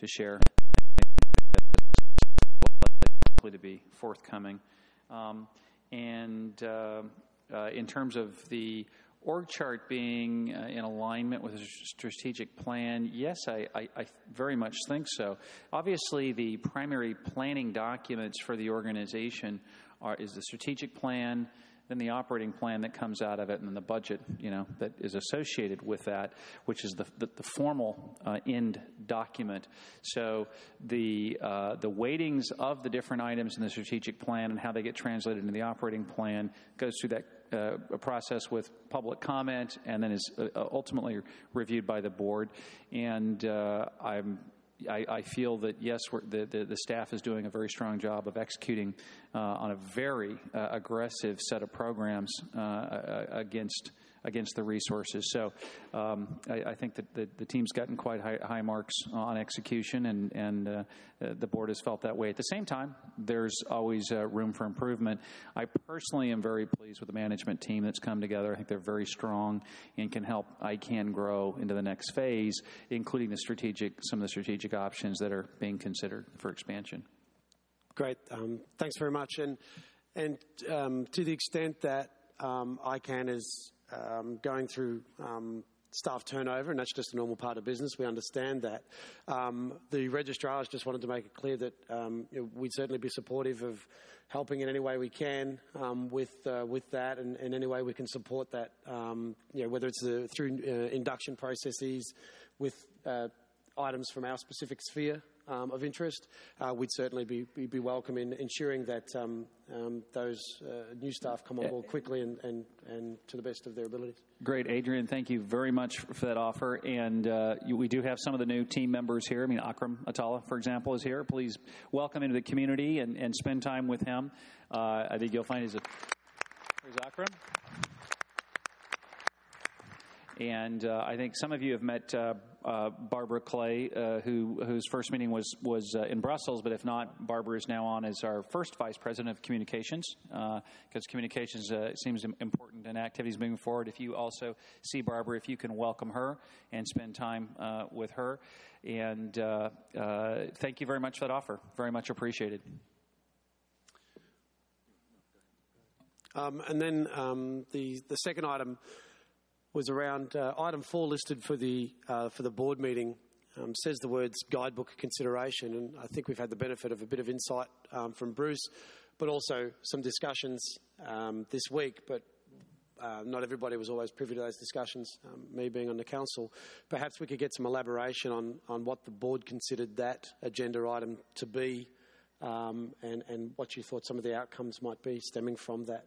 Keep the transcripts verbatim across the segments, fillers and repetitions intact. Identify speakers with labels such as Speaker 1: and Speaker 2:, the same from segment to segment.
Speaker 1: to share. To be forthcoming. Um, and uh, uh, in terms of the org chart being uh, in alignment with a strategic plan, yes, I, I, I very much think so. Obviously, the primary planning documents for the organization are is the strategic plan, then the operating plan that comes out of it, and then the budget, you know, that is associated with that, which is the the, the formal uh, end document. So the uh, the weightings of the different items in the strategic plan and how they get translated into the operating plan goes through that uh, a process with public comment, and then is uh, ultimately reviewed by the board. And uh, I'm. I, I feel that, yes, we're, the, the, the staff is doing a very strong job of executing uh, on a very uh, aggressive set of programs uh, against against the resources. So um, I, I think that the, the team's gotten quite high, high marks on execution, and, and uh, the board has felt that way. At the same time, there's always uh, room for improvement. I personally am very pleased with the management team that's come together. I think they're very strong and can help I CANN grow into the next phase, including the strategic, some of the strategic options that are being considered for expansion.
Speaker 2: Great. Um, thanks very much. And, and um, to the extent that um, I CANN is Um, going through um, staff turnover, and that's just a normal part of business. We understand that. Um, the registrars just wanted to make it clear that um, you know, we'd certainly be supportive of helping in any way we can um, with uh, with that, and in any way we can support that. Um, you know, whether it's uh, through uh, induction processes with uh, items from our specific sphere um, of interest, uh, we'd certainly be, be, be welcome in ensuring that um, um, those uh, new staff come on board quickly and, and, and to the best of their abilities.
Speaker 1: Great, Adrian. Thank you very much for that offer. And uh, you, we do have some of the new team members here. I mean, Akram Attallah, for example, is here. Please welcome into the community and, and spend time with him. Uh, I think you'll find he's a... There's Akram. And uh, I think some of you have met uh, uh, Barbara Clay, uh, who whose first meeting was was uh, in Brussels. But if not, Barbara is now on as our first vice president of communications, because uh, communications uh, seems important in activities moving forward. If you also see Barbara, if you can welcome her and spend time uh, with her, and uh, uh, thank you very much for that offer. Very much appreciated.
Speaker 2: Um, and then um, the the second item was around uh, item four listed for the uh, for the board meeting. Um, says the words guidebook consideration, and I think we've had the benefit of a bit of insight um, from Bruce, but also some discussions um, this week. But uh, not everybody was always privy to those discussions. Um, me being on the council, perhaps we could get some elaboration on on what the board considered that agenda item to be, um, and and what you thought some of the outcomes might be stemming from that.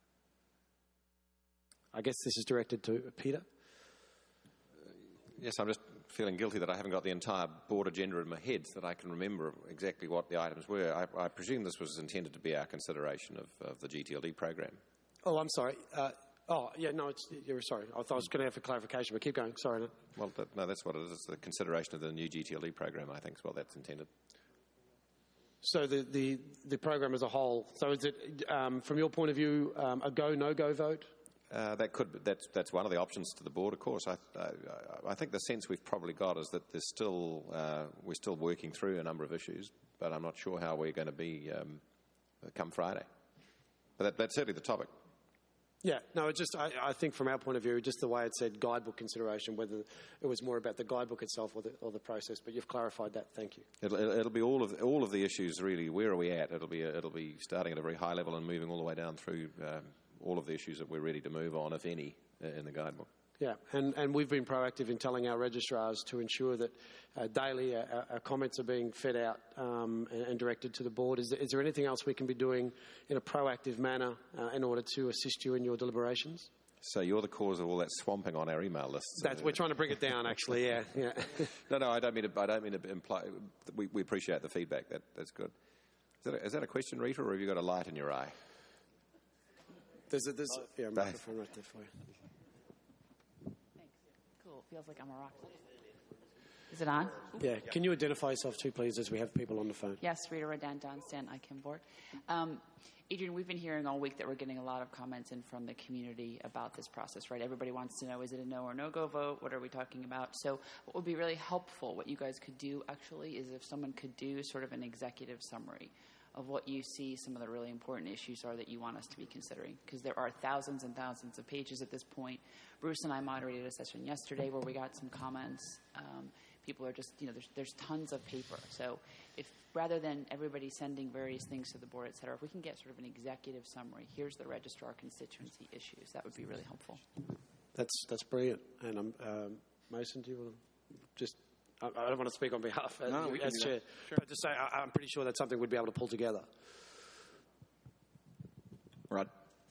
Speaker 2: I guess this is directed to Peter.
Speaker 3: Uh, yes, I'm just feeling guilty that I haven't got the entire board agenda in my head so that I can remember exactly what the items were. I, I presume this was intended to be our consideration of, of the G T L D program.
Speaker 2: Oh, I'm sorry. Uh, oh, yeah, no, it's, you're sorry. I thought I was going to have a clarification, but keep going. Sorry.
Speaker 3: Well, that, no, that's what it is. It's the consideration of the new G T L D program, I think, is what that's intended.
Speaker 2: So the, the, the program as a whole. So is it, um, from your point of view, um, a go, no-go vote?
Speaker 3: Uh, that could be, that's that's one of the options to the board, of course. I, I, I think the sense we've probably got is that there's still uh, we're still working through a number of issues, but I'm not sure how we're going to be um, come Friday. But that, that's certainly the topic.
Speaker 2: Yeah, no, it just I, I think from our point of view, just the way it said guidebook consideration, whether it was more about the guidebook itself or the, or the process. But you've clarified that. Thank you.
Speaker 3: It'll, it'll be all of all of the issues really. Where are we at? It'll be it'll be starting at a very high level and moving all the way down through. Um, all of the issues that we're ready to move on, if any, in the guidebook.
Speaker 2: Yeah, and, and we've been proactive in telling our registrars to ensure that uh, daily uh, our comments are being fed out um, and, and directed to the board. Is there, is there anything else we can be doing in a proactive manner uh, in order to assist you in your deliberations?
Speaker 3: So you're the cause of all that swamping on our email lists.
Speaker 2: That's, we're trying to bring it down, actually, yeah. yeah.
Speaker 3: no, no, I don't mean to, I don't mean to imply... We, we appreciate the feedback. That, that's good. Is that, a, is that a question, Rita, or have you got a light in your eye?
Speaker 2: There's a, there's a yeah, a microphone right there for you.
Speaker 4: Thanks. Cool. Feels like I'm a rock. Is it on?
Speaker 2: Yeah. Can you identify yourself too, please, as we have people on the phone?
Speaker 4: Yes, Rita Redan, Don Stan, I C A M board. Um, Adrian, we've been hearing all week that we're getting a lot of comments in from the community about this process, right? Everybody wants to know, is it a no or no-go vote? What are we talking about? So what would be really helpful, what you guys could do, actually, is if someone could do sort of an executive summary of what you see some of the really important issues are that you want us to be considering, because there are thousands and thousands of pages at this point. Bruce and I moderated a session yesterday where we got some comments. Um, people are just, you know, there's, there's tons of paper. So if rather than everybody sending various things to the board, et cetera, if we can get sort of an executive summary, here's the registrar constituency issues, that would be really helpful.
Speaker 2: That's that's brilliant. And um, um, Mason, do you want to just? I, I don't want to speak on behalf
Speaker 5: no,
Speaker 2: as,
Speaker 5: we can
Speaker 2: as
Speaker 5: do
Speaker 2: chair,
Speaker 5: sure.
Speaker 2: but to say I, I'm pretty sure that's something we'd be able to pull together.
Speaker 5: Rod?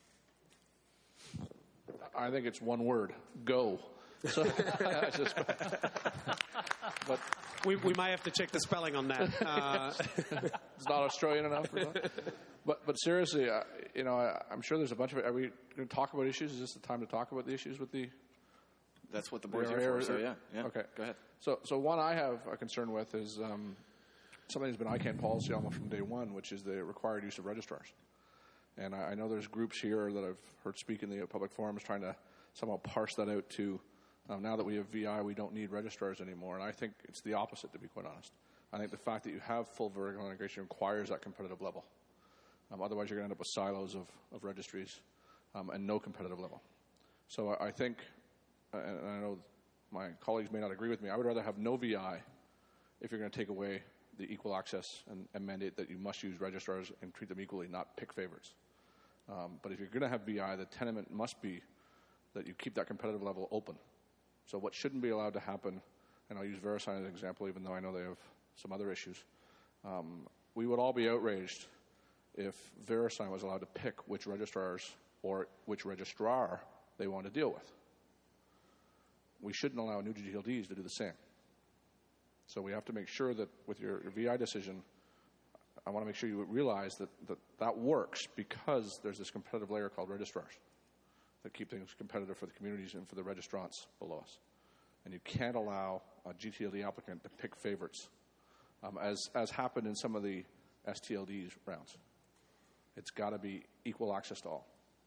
Speaker 6: I think it's one word: go. So, I just, but
Speaker 2: We, we may have to check the spelling on that. Uh,
Speaker 6: it's not Australian enough. Or not. But but seriously, uh, you know, I, I'm sure there's a bunch of. Are we going to talk about issues? Is this the time to talk about the issues with the?
Speaker 5: That's what the board's
Speaker 6: Yeah,
Speaker 5: here for,
Speaker 6: or-
Speaker 5: so yeah. yeah.
Speaker 6: Okay.
Speaker 5: Go ahead.
Speaker 6: So so one I have a concern with is um, something that's been I C A N policy almost from day one, which is the required use of registrars. And I, I know there's groups here that I've heard speak in the public forums trying to somehow parse that out to. Um, now that we have V I, we don't need registrars anymore. And I think it's the opposite, to be quite honest. I think the fact that you have full vertical integration requires that competitive level. Um, otherwise, you're going to end up with silos of, of registries um, and no competitive level. So I, I think, and I know my colleagues may not agree with me, I would rather have no V I if you're going to take away the equal access and, and mandate that you must use registrars and treat them equally, not pick favorites. Um, but if you're going to have V I, the tenement must be that you keep that competitive level open. So what shouldn't be allowed to happen, and I'll use VeriSign as an example, even though I know they have some other issues, um, we would all be outraged if VeriSign was allowed to pick which registrars or which registrar they want to deal with. We shouldn't allow new G T L Ds to do the same. So we have to make sure that with your, your V I decision, I want to make sure you realize that, that that works because there's this competitive layer called registrars that keep things competitive for the communities and for the registrants below us. And you can't allow a G T L D applicant to pick favorites, um, as, as happened in some of the S T L Ds rounds. It's got to be equal access to all.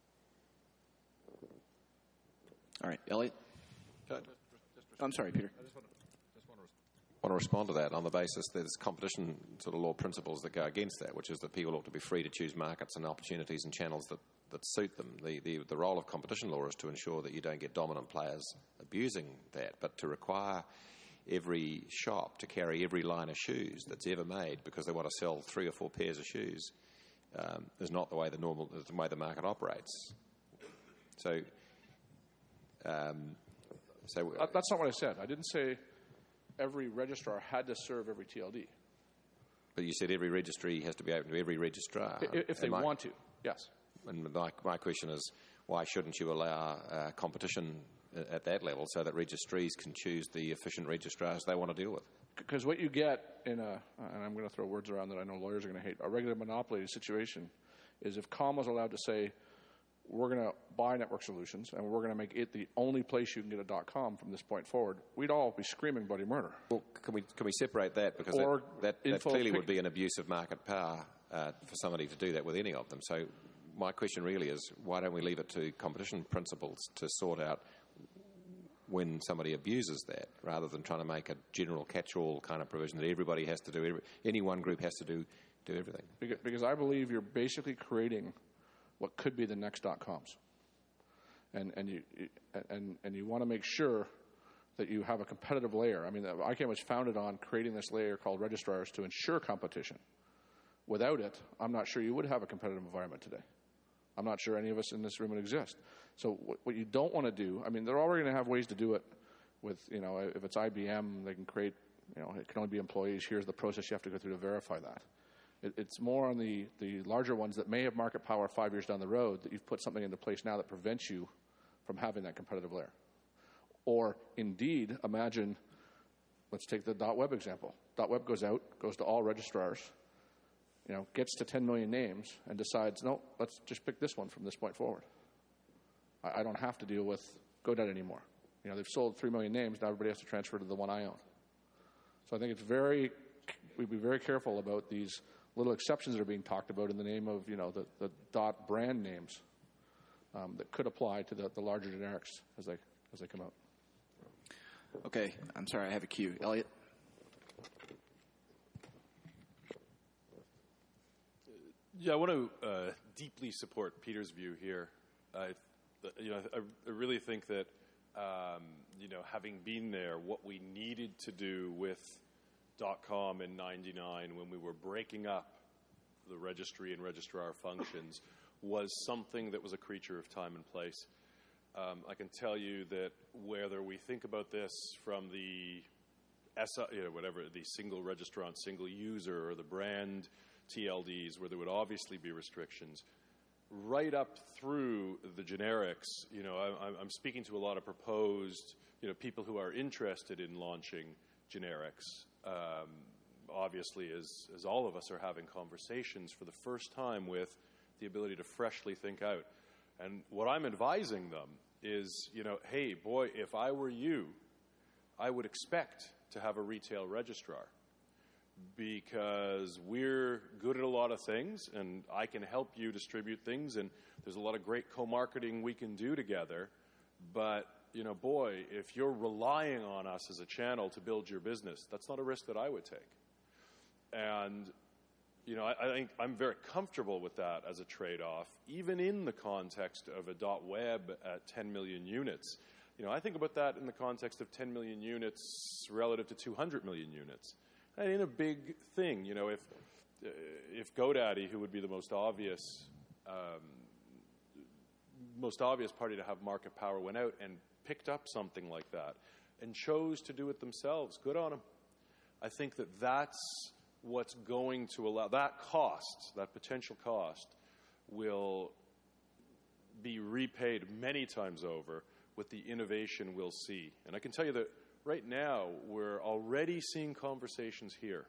Speaker 5: All right. Elliot? I'm sorry, Peter.
Speaker 3: I want to respond to that on the basis there's competition sort of law principles that go against that, which is that people ought to be free to choose markets and opportunities and channels that, that suit them. The, the, the role of competition law is to ensure that you don't get dominant players abusing that, but to require every shop to carry every line of shoes that's ever made because they want to sell three or four pairs of shoes um, is not the way the normal the way the market operates. So, um, so
Speaker 6: Uh, that's not what I said. I didn't say every registrar had to serve every T L D.
Speaker 3: But you said every registry has to be open to every registrar.
Speaker 6: If, if they
Speaker 3: And my,
Speaker 6: want to, yes.
Speaker 3: And my, my question is, why shouldn't you allow uh, competition at that level so that registries can choose the efficient registrars they want to deal with?
Speaker 6: Because what you get in a, and I'm going to throw words around that I know lawyers are going to hate, a regular monopoly situation is if Com was allowed to say, we're going to buy Network Solutions and we're going to make it the only place you can get a .com from this point forward, we'd all be screaming bloody murder.
Speaker 3: Well, can we can we separate that because
Speaker 6: Or
Speaker 3: that, that, that
Speaker 6: info
Speaker 3: clearly
Speaker 6: pick-
Speaker 3: would be an abuse of market power uh, for somebody to do that with any of them. So my question really is, why don't we leave it to competition principles to sort out when somebody abuses that, rather than trying to make a general catch-all kind of provision that everybody has to do, every, any one group has to do do everything?
Speaker 6: Because, because I believe you're basically creating what could be the next .coms. And, and, you, and, and you want to make sure that you have a competitive layer. I mean, I C A N was founded on creating this layer called registrars to ensure competition. Without it, I'm not sure you would have a competitive environment today. I'm not sure any of us in this room would exist. So what, what you don't want to do, I mean, they're already going to have ways to do it with, you know, if it's I B M, they can create, you know, it can only be employees. Here's the process you have to go through to verify that. It, it's more on the, the larger ones that may have market power five years down the road that you've put something into place now that prevents you from having that competitive layer. Or indeed, imagine, let's take the .web example. .web goes out, goes to all registrars, you know, gets to ten million names and decides, no, let's just pick this one from this point forward. I, I don't have to deal with GoDaddy anymore. You know, they've sold three million names, now everybody has to transfer to the one I own. So I think it's very, we'd be very careful about these little exceptions that are being talked about in the name of, you know, the, the dot brand names um, that could apply to the, the larger generics as they as they come out.
Speaker 5: Okay, I'm sorry, I have a queue. Elliot?
Speaker 7: Yeah, I want to uh, deeply support Peter's view here. I, you know, I, I really think that, um, you know, having been there, what we needed to do with .com in ninety-nine when we were breaking up the registry and registrar functions was something that was a creature of time and place. Um, I can tell you that whether we think about this from the S, you know, whatever, the single registrant, single user, or the brand T L Ds, where there would obviously be restrictions, right up through the generics. You know, I, I'm speaking to a lot of proposed, you know, people who are interested in launching generics. Um, obviously, as as all of us are having conversations for the first time with the ability to freshly think out. And what I'm advising them is, you know, hey, boy, if I were you, I would expect to have a retail registrar, because we're good at a lot of things and I can help you distribute things, and there's a lot of great co-marketing we can do together. But, you know, boy, if you're relying on us as a channel to build your business, that's not a risk that I would take. And, you know, I, I think I'm very comfortable with that as a trade-off, even in the context of a .web at ten million units. You know, I think about that in the context of ten million units relative to two hundred million units. And in a big thing, you know, if uh, if GoDaddy, who would be the most obvious um, most obvious party to have market power, went out and picked up something like that and chose to do it themselves, good on them. I think that that's what's going to allow that cost, that potential cost, will be repaid many times over with the innovation we'll see. And I can tell you that right now we're already seeing conversations here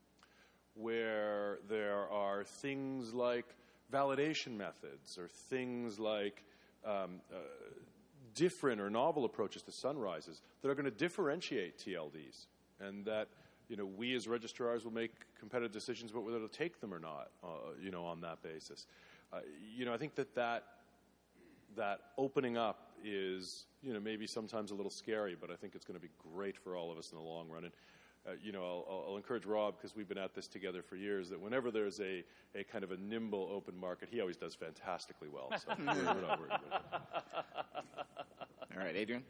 Speaker 7: where there are things like validation methods or things like um, uh, different or novel approaches to sunrises that are going to differentiate T L Ds, and that, you know, we as registrars will make competitive decisions about whether to take them or not, uh, you know, on that basis. Uh, you know, I think that, that that opening up is, you know, maybe sometimes a little scary, but I think it's going to be great for all of us in the long run. And, uh, you know, I'll, I'll encourage Rob, because we've been at this together for years, that whenever there's a, a kind of a nimble open market, he always does fantastically well. So we're not worried about it.
Speaker 5: All right, Adrian?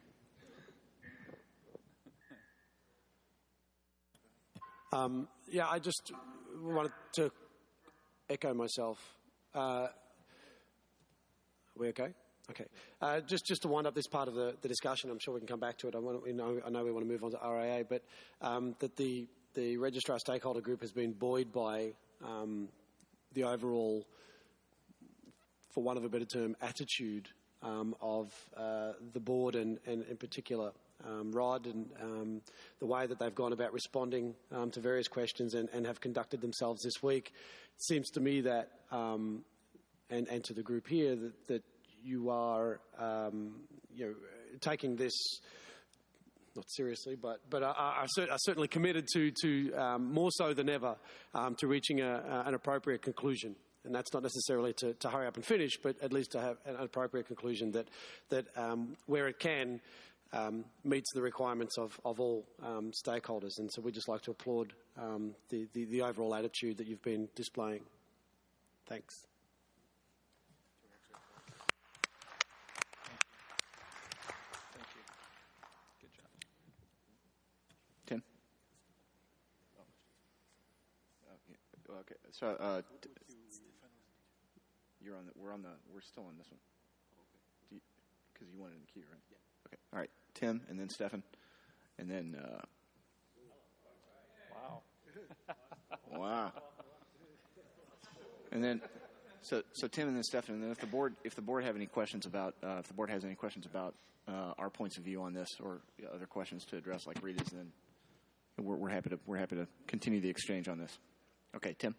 Speaker 2: Um, yeah, I just wanted to echo myself. Uh, are we okay? Okay. Uh, just just to wind up this part of the, the discussion, I'm sure we can come back to it. I, want to, we know, I know we want to move on to R A A, but um, that the, the registrar stakeholder group has been buoyed by um, the overall, for want of a better term, attitude um, of uh, the board and, and in particular Um, Rod, and um, the way that they've gone about responding um, to various questions and, and have conducted themselves this week. It seems to me that, um, and, and to the group here, that, that you are um, you know, taking this, not seriously, but, but are, are, are certainly committed to, to um, more so than ever, um, to reaching a, a, an appropriate conclusion. And that's not necessarily to, to hurry up and finish, but at least to have an appropriate conclusion that, that um, where it can, Um, meets the requirements of, of all um, stakeholders. And so we'd just like to applaud um, the, the, the overall attitude that you've been displaying. Thanks.
Speaker 1: Thank you. Good job.
Speaker 5: Tim? Oh, okay. So uh, t- you're on the. We're on the. We're still on this one. Because you wanted in the queue, right? Yeah. Okay. All right. Tim, and then Stefan, and then. Uh,
Speaker 1: Wow.
Speaker 5: wow. And then, so so Tim and then Stefan, and then if the board if the board have any questions about uh, if the board has any questions about uh, our points of view on this, or other questions to address like Rita's, then we're, we're happy to we're happy to continue the exchange on this. Okay, Tim.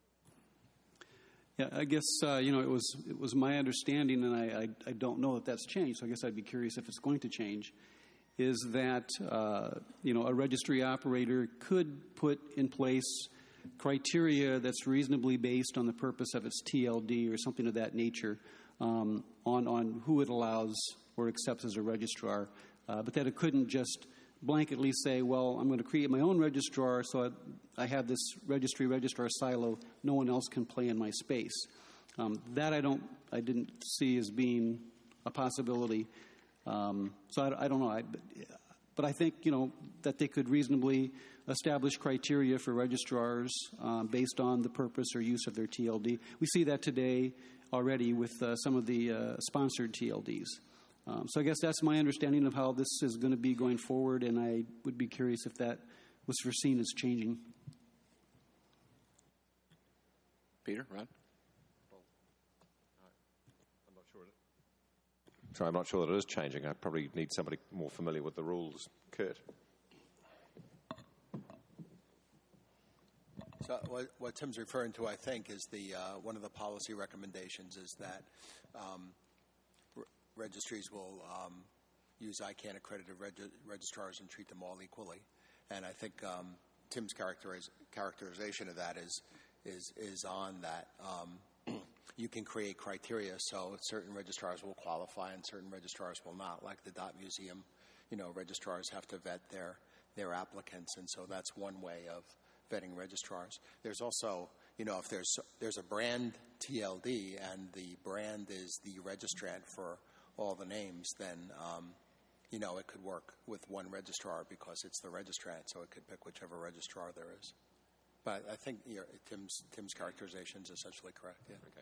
Speaker 8: Yeah, I guess uh, you know it was it was my understanding, and I, I I don't know that that's changed. So I guess I'd be curious if it's going to change. is that, uh, you know, a registry operator could put in place criteria that's reasonably based on the purpose of its T L D or something of that nature um, on, on who it allows or accepts as a registrar, uh, but that it couldn't just blanketly say, well, I'm going to create my own registrar, so I, I have this registry registrar silo. No one else can play in my space. Um, that I don't, I didn't see as being a possibility. Um, so I, I don't know. I, but, but I think, you know, that they could reasonably establish criteria for registrars um, based on the purpose or use of their T L D. We see that today already with uh, some of the uh, sponsored T L Ds. Um, so I guess that's my understanding of how this is going to be going forward, and I would be curious if that was foreseen as changing.
Speaker 5: Peter, Ron?
Speaker 3: I'm not sure. It, sorry, I'm not sure that it is changing. I probably need somebody more familiar with the rules. Kurt.
Speaker 9: So what, what Tim's referring to, I think, is the uh, one of the policy recommendations is that um, re- registries will um, use I CANN accredited reg- registrars and treat them all equally. And I think um, Tim's characteriz- characterization of that is is is on that. Um, you can create criteria so certain registrars will qualify and certain registrars will not. Like the Dot Museum, you know, registrars have to vet their their applicants, and so that's one way of vetting registrars. There's also, you know, if there's there's a brand T L D and the brand is the registrant for all the names, then, um, you know, it could work with one registrar because it's the registrant, so it could pick whichever registrar there is. But I think you know, Tim's Tim's characterization is essentially correct. Yeah.
Speaker 3: Okay.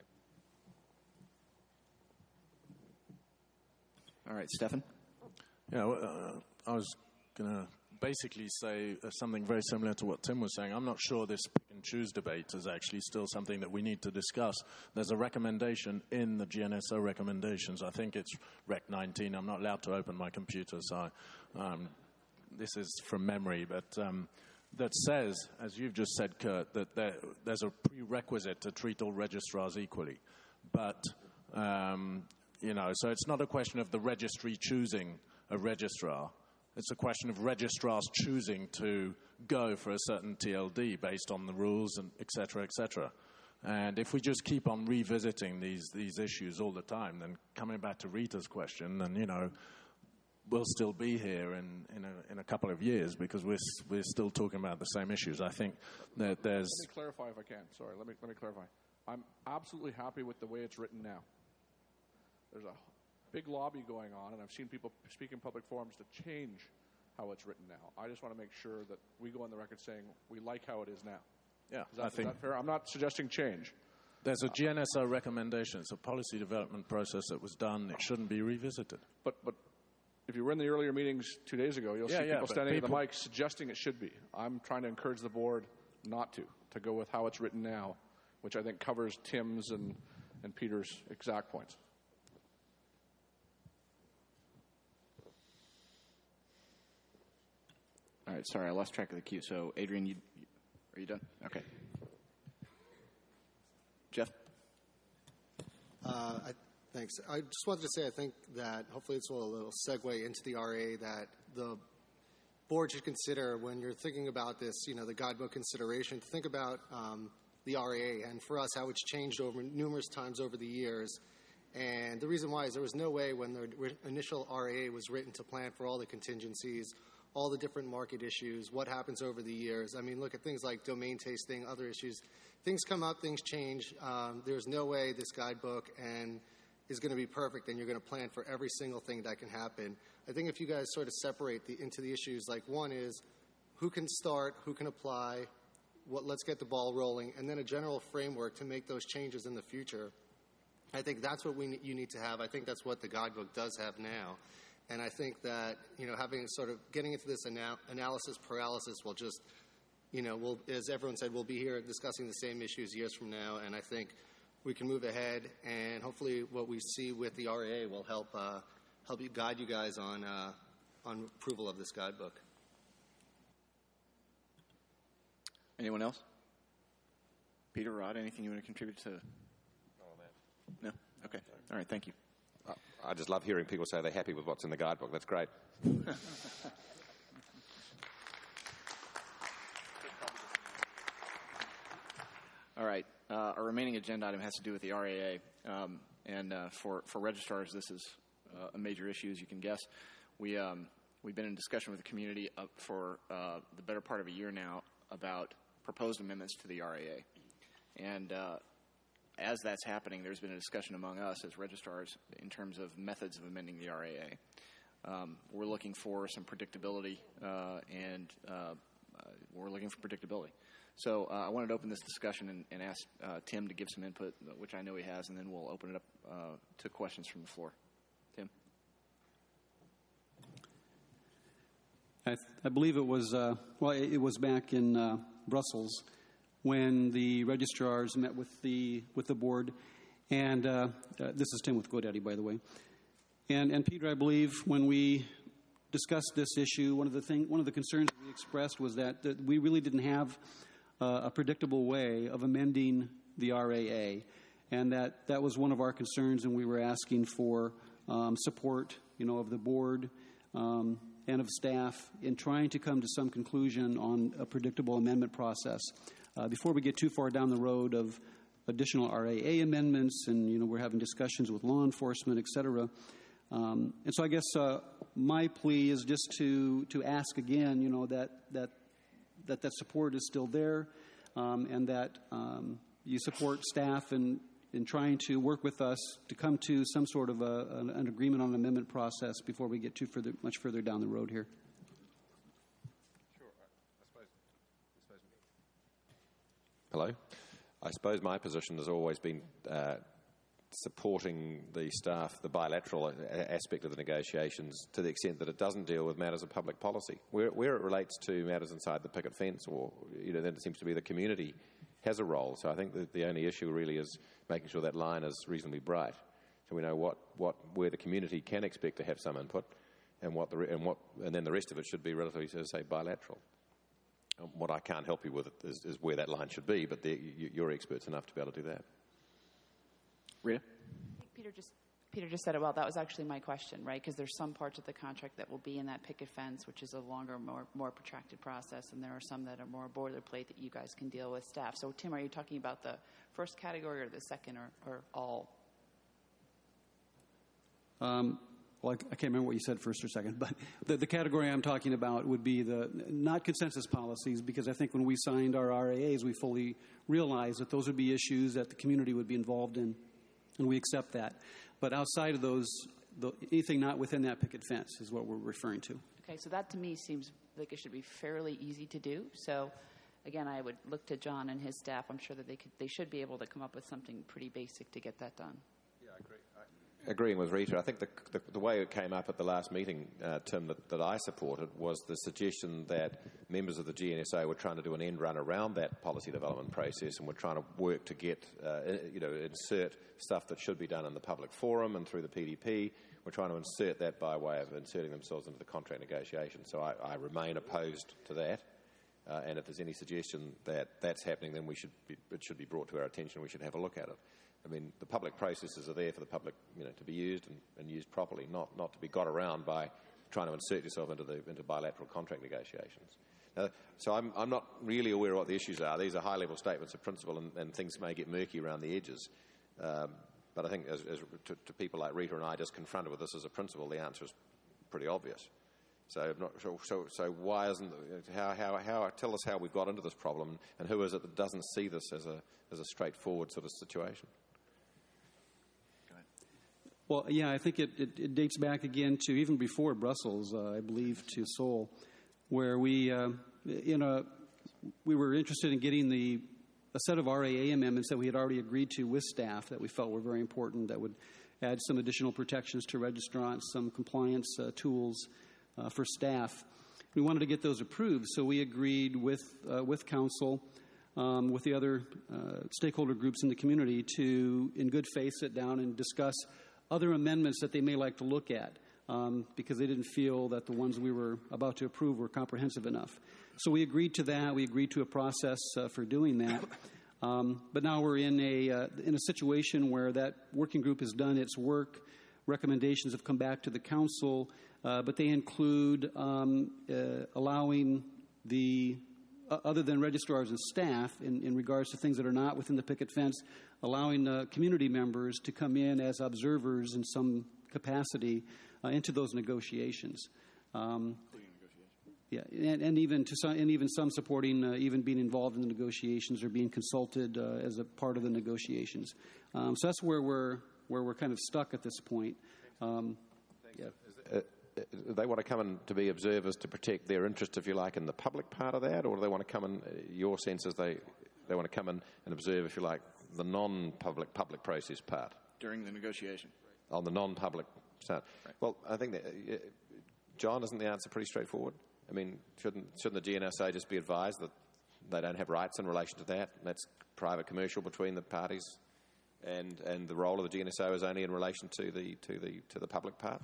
Speaker 5: All right, Stefan?
Speaker 10: Yeah, well, uh, I was going to basically say uh, something very similar to what Tim was saying. I'm not sure this pick and choose debate is actually still something that we need to discuss. There's a recommendation in the G N S O recommendations. I think it's Rec nineteen. I'm not allowed to open my computer, so um, this is from memory, but um, that says, as you've just said, Kurt, that there, there's a prerequisite to treat all registrars equally. But, um, you know, so it's not a question of the registry choosing a registrar. It's a question of registrars choosing to go for a certain T L D based on the rules, and et cetera, et cetera. And if we just keep on revisiting these these issues all the time, then coming back to Rita's question, then, you know, we'll still be here in, in, a, in a couple of years because we're, we're still talking about the same issues. I think that there's...
Speaker 6: Let me clarify if I can. Sorry, let me, let me clarify. I'm absolutely happy with the way it's written now. There's a big lobby going on, and I've seen people speak in public forums to change how it's written now. I just want to make sure that we go on the record saying we like how it is now.
Speaker 10: Yeah,
Speaker 6: is that,
Speaker 10: I think
Speaker 6: is that fair? I'm not suggesting change.
Speaker 10: There's a G N S O recommendation. It's a policy development process that was done. It shouldn't be revisited.
Speaker 6: But but if you were in the earlier meetings two days ago, you'll
Speaker 10: yeah,
Speaker 6: see
Speaker 10: yeah,
Speaker 6: people standing
Speaker 10: people,
Speaker 6: at the mic suggesting it should be. I'm trying to encourage the board not to, to go with how it's written now, which I think covers Tim's and, and Peter's exact points.
Speaker 5: All right, sorry, I lost track of the queue. So, Adrian, you, are you done? Okay. Jeff?
Speaker 11: Uh, I, thanks. I just wanted to say I think that hopefully it's a little segue into the R A that the board should consider when you're thinking about this, you know, the guidebook consideration, to think about um, the R A and for us how it's changed over numerous times over the years. And the reason why is there was no way when the initial R A was written to plan for all the contingencies, all the different market issues, what happens over the years. I mean, look at things like domain tasting, other issues. Things come up, things change. Um, there's no way this guidebook and is going to be perfect and you're going to plan for every single thing that can happen. I think if you guys sort of separate the, into the issues, like one is who can start, who can apply, what, let's get the ball rolling, and then a general framework to make those changes in the future. I think that's what we you need to have. I think that's what the guidebook does have now. And I think that, you know, having sort of getting into this anal- analysis paralysis will just, you know, we'll, as everyone said, we'll be here discussing the same issues years from now. And I think we can move ahead. And hopefully what we see with the R A will help uh, help you guide you guys on uh, on approval of this guidebook.
Speaker 5: Anyone else? Peter, Rod, anything you want to contribute to?
Speaker 3: No,
Speaker 5: No? Okay. All right. Thank you.
Speaker 9: Uh,
Speaker 3: I just love hearing people say they're happy with what's in the guidebook. That's great.
Speaker 5: All right. Uh, our remaining agenda item has to do with the R A A. Um, and uh, for, for registrars, this is uh, a major issue, as you can guess. We, um, we've been in discussion with the community uh, for uh, the better part of a year now about proposed amendments to the R A A. And uh, as that's happening, there's been a discussion among us as registrars in terms of methods of amending the R A A. Um, we're looking for some predictability, uh, and uh, uh, we're looking for predictability. So uh, I wanted to open this discussion and, and ask uh, Tim to give some input, which I know he has, and then we'll open it up uh, to questions from the floor. Tim?
Speaker 8: I, th- I believe it was, uh, well, it, it was back in uh, Brussels when the registrars met with the with the board, and uh, uh, this is Tim with GoDaddy, by the way. And, and Peter, I believe when we discussed this issue, one of the thing, one of the concerns we expressed was that, that we really didn't have uh, a predictable way of amending the R A A, and that that was one of our concerns, and we were asking for um, support, you know, of the board um, and of staff in trying to come to some conclusion on a predictable amendment process. Uh, before we get too far down the road of additional R A A amendments, and you know we're having discussions with law enforcement, et cetera. Um, and so I guess uh, my plea is just to to ask again, you know, that that that, that support is still there, um, and that um, you support staff in in trying to work with us to come to some sort of a, an, an agreement on an amendment process before we get too further much further down the road here.
Speaker 3: Hello. I suppose my position has always been uh, supporting the staff, the bilateral a- aspect of the negotiations, to the extent that it doesn't deal with matters of public policy. Where, where it relates to matters inside the picket fence, or you know, then it seems to be the community has a role. So I think that the only issue really is making sure that line is reasonably bright, so we know what, what where the community can expect to have some input, and what the and what and then the rest of it should be relatively, so to say, bilateral. What I can't help you with is, is where that line should be, but you're experts enough to be able to do that.
Speaker 5: Rita?
Speaker 4: I think Peter just Peter just said it well. That was actually my question, right? Because there's some parts of the contract that will be in that picket fence, which is a longer, more more protracted process, and there are some that are more boilerplate that you guys can deal with staff. So, Tim, are you talking about the first category or the second, or, or all?
Speaker 8: Um, Well, I can't remember what you said first or second, but the, the category I'm talking about would be the not consensus policies, because I think when we signed our R A As, we fully realized that those would be issues that the community would be involved in, and we accept that. But outside of those, the, anything not within that picket fence is what we're referring to.
Speaker 4: Okay, so that to me seems like it should be fairly easy to do. So, again, I would look to John and his staff. I'm sure that they could, they should be able to come up with something pretty basic to get that done.
Speaker 3: Agreeing with Rita, I think the, the, the way it came up at the last meeting, uh, Tim, that, that I supported was the suggestion that members of the G N S A were trying to do an end run around that policy development process, and were trying to work to get, uh, you know, insert stuff that should be done in the public forum and through the P D P. We're trying to insert that by way of inserting themselves into the contract negotiation. So I, I remain opposed to that. Uh, and if there's any suggestion that that's happening, then we should be, it should be brought to our attention. We should have a look at it. I mean, the public processes are there for the public, you know, to be used and, and used properly, not not to be got around by trying to insert yourself into the into bilateral contract negotiations. Uh, so I'm I'm not really aware of what the issues are. These are high-level statements of principle, and, and things may get murky around the edges. Um, but I think, as, as to, to people like Rita and I, just confronted with this as a principle, the answer is pretty obvious. So, I'm not sure, so, so why isn't how how how tell us how we got into this problem, and who is it that doesn't see this as a as a straightforward sort of situation?
Speaker 8: Well, yeah, I think it, it, it dates back again to even before Brussels, uh, I believe, to Seoul, where we, uh, in a, we were interested in getting the a set of R A A amendments that we had already agreed to with staff that we felt were very important, that would add some additional protections to registrants, some compliance uh, tools uh, for staff. We wanted to get those approved, so we agreed with uh, with council, um, with the other uh, stakeholder groups in the community, to, in good faith, sit down and discuss other amendments that they may like to look at, um, because they didn't feel that the ones we were about to approve were comprehensive enough. So we agreed to that. We agreed to a process uh, for doing that. Um, but now we're in a uh, in a situation where that working group has done its work. recommendations have come back to the council, uh, but they include um, uh, allowing the, uh, other than registrars and staff, in, in regards to things that are not within the picket fence, allowing uh, community members to come in as observers in some capacity uh, into those negotiations. Um, yeah, and, and even to some, and even some supporting, uh, even being involved in the negotiations or being consulted uh, as a part of the negotiations. Um, so that's where we're where we're kind of stuck at this point. Um, yeah.
Speaker 3: Uh, they want to come in to be observers to protect their interest, if you like, in the public part of that, or do they want to come in? Your sense is they they want to come in and observe, if you like, the non-public public process part
Speaker 5: during the negotiation
Speaker 3: on the non-public side. Right. Well, I think that uh, John, isn't the answer pretty straightforward? I mean, shouldn't shouldn't the G N S A just be advised that they don't have rights in relation to that? That's private commercial between the parties, and and the role of the G N S O is only in relation to the to the to the public part.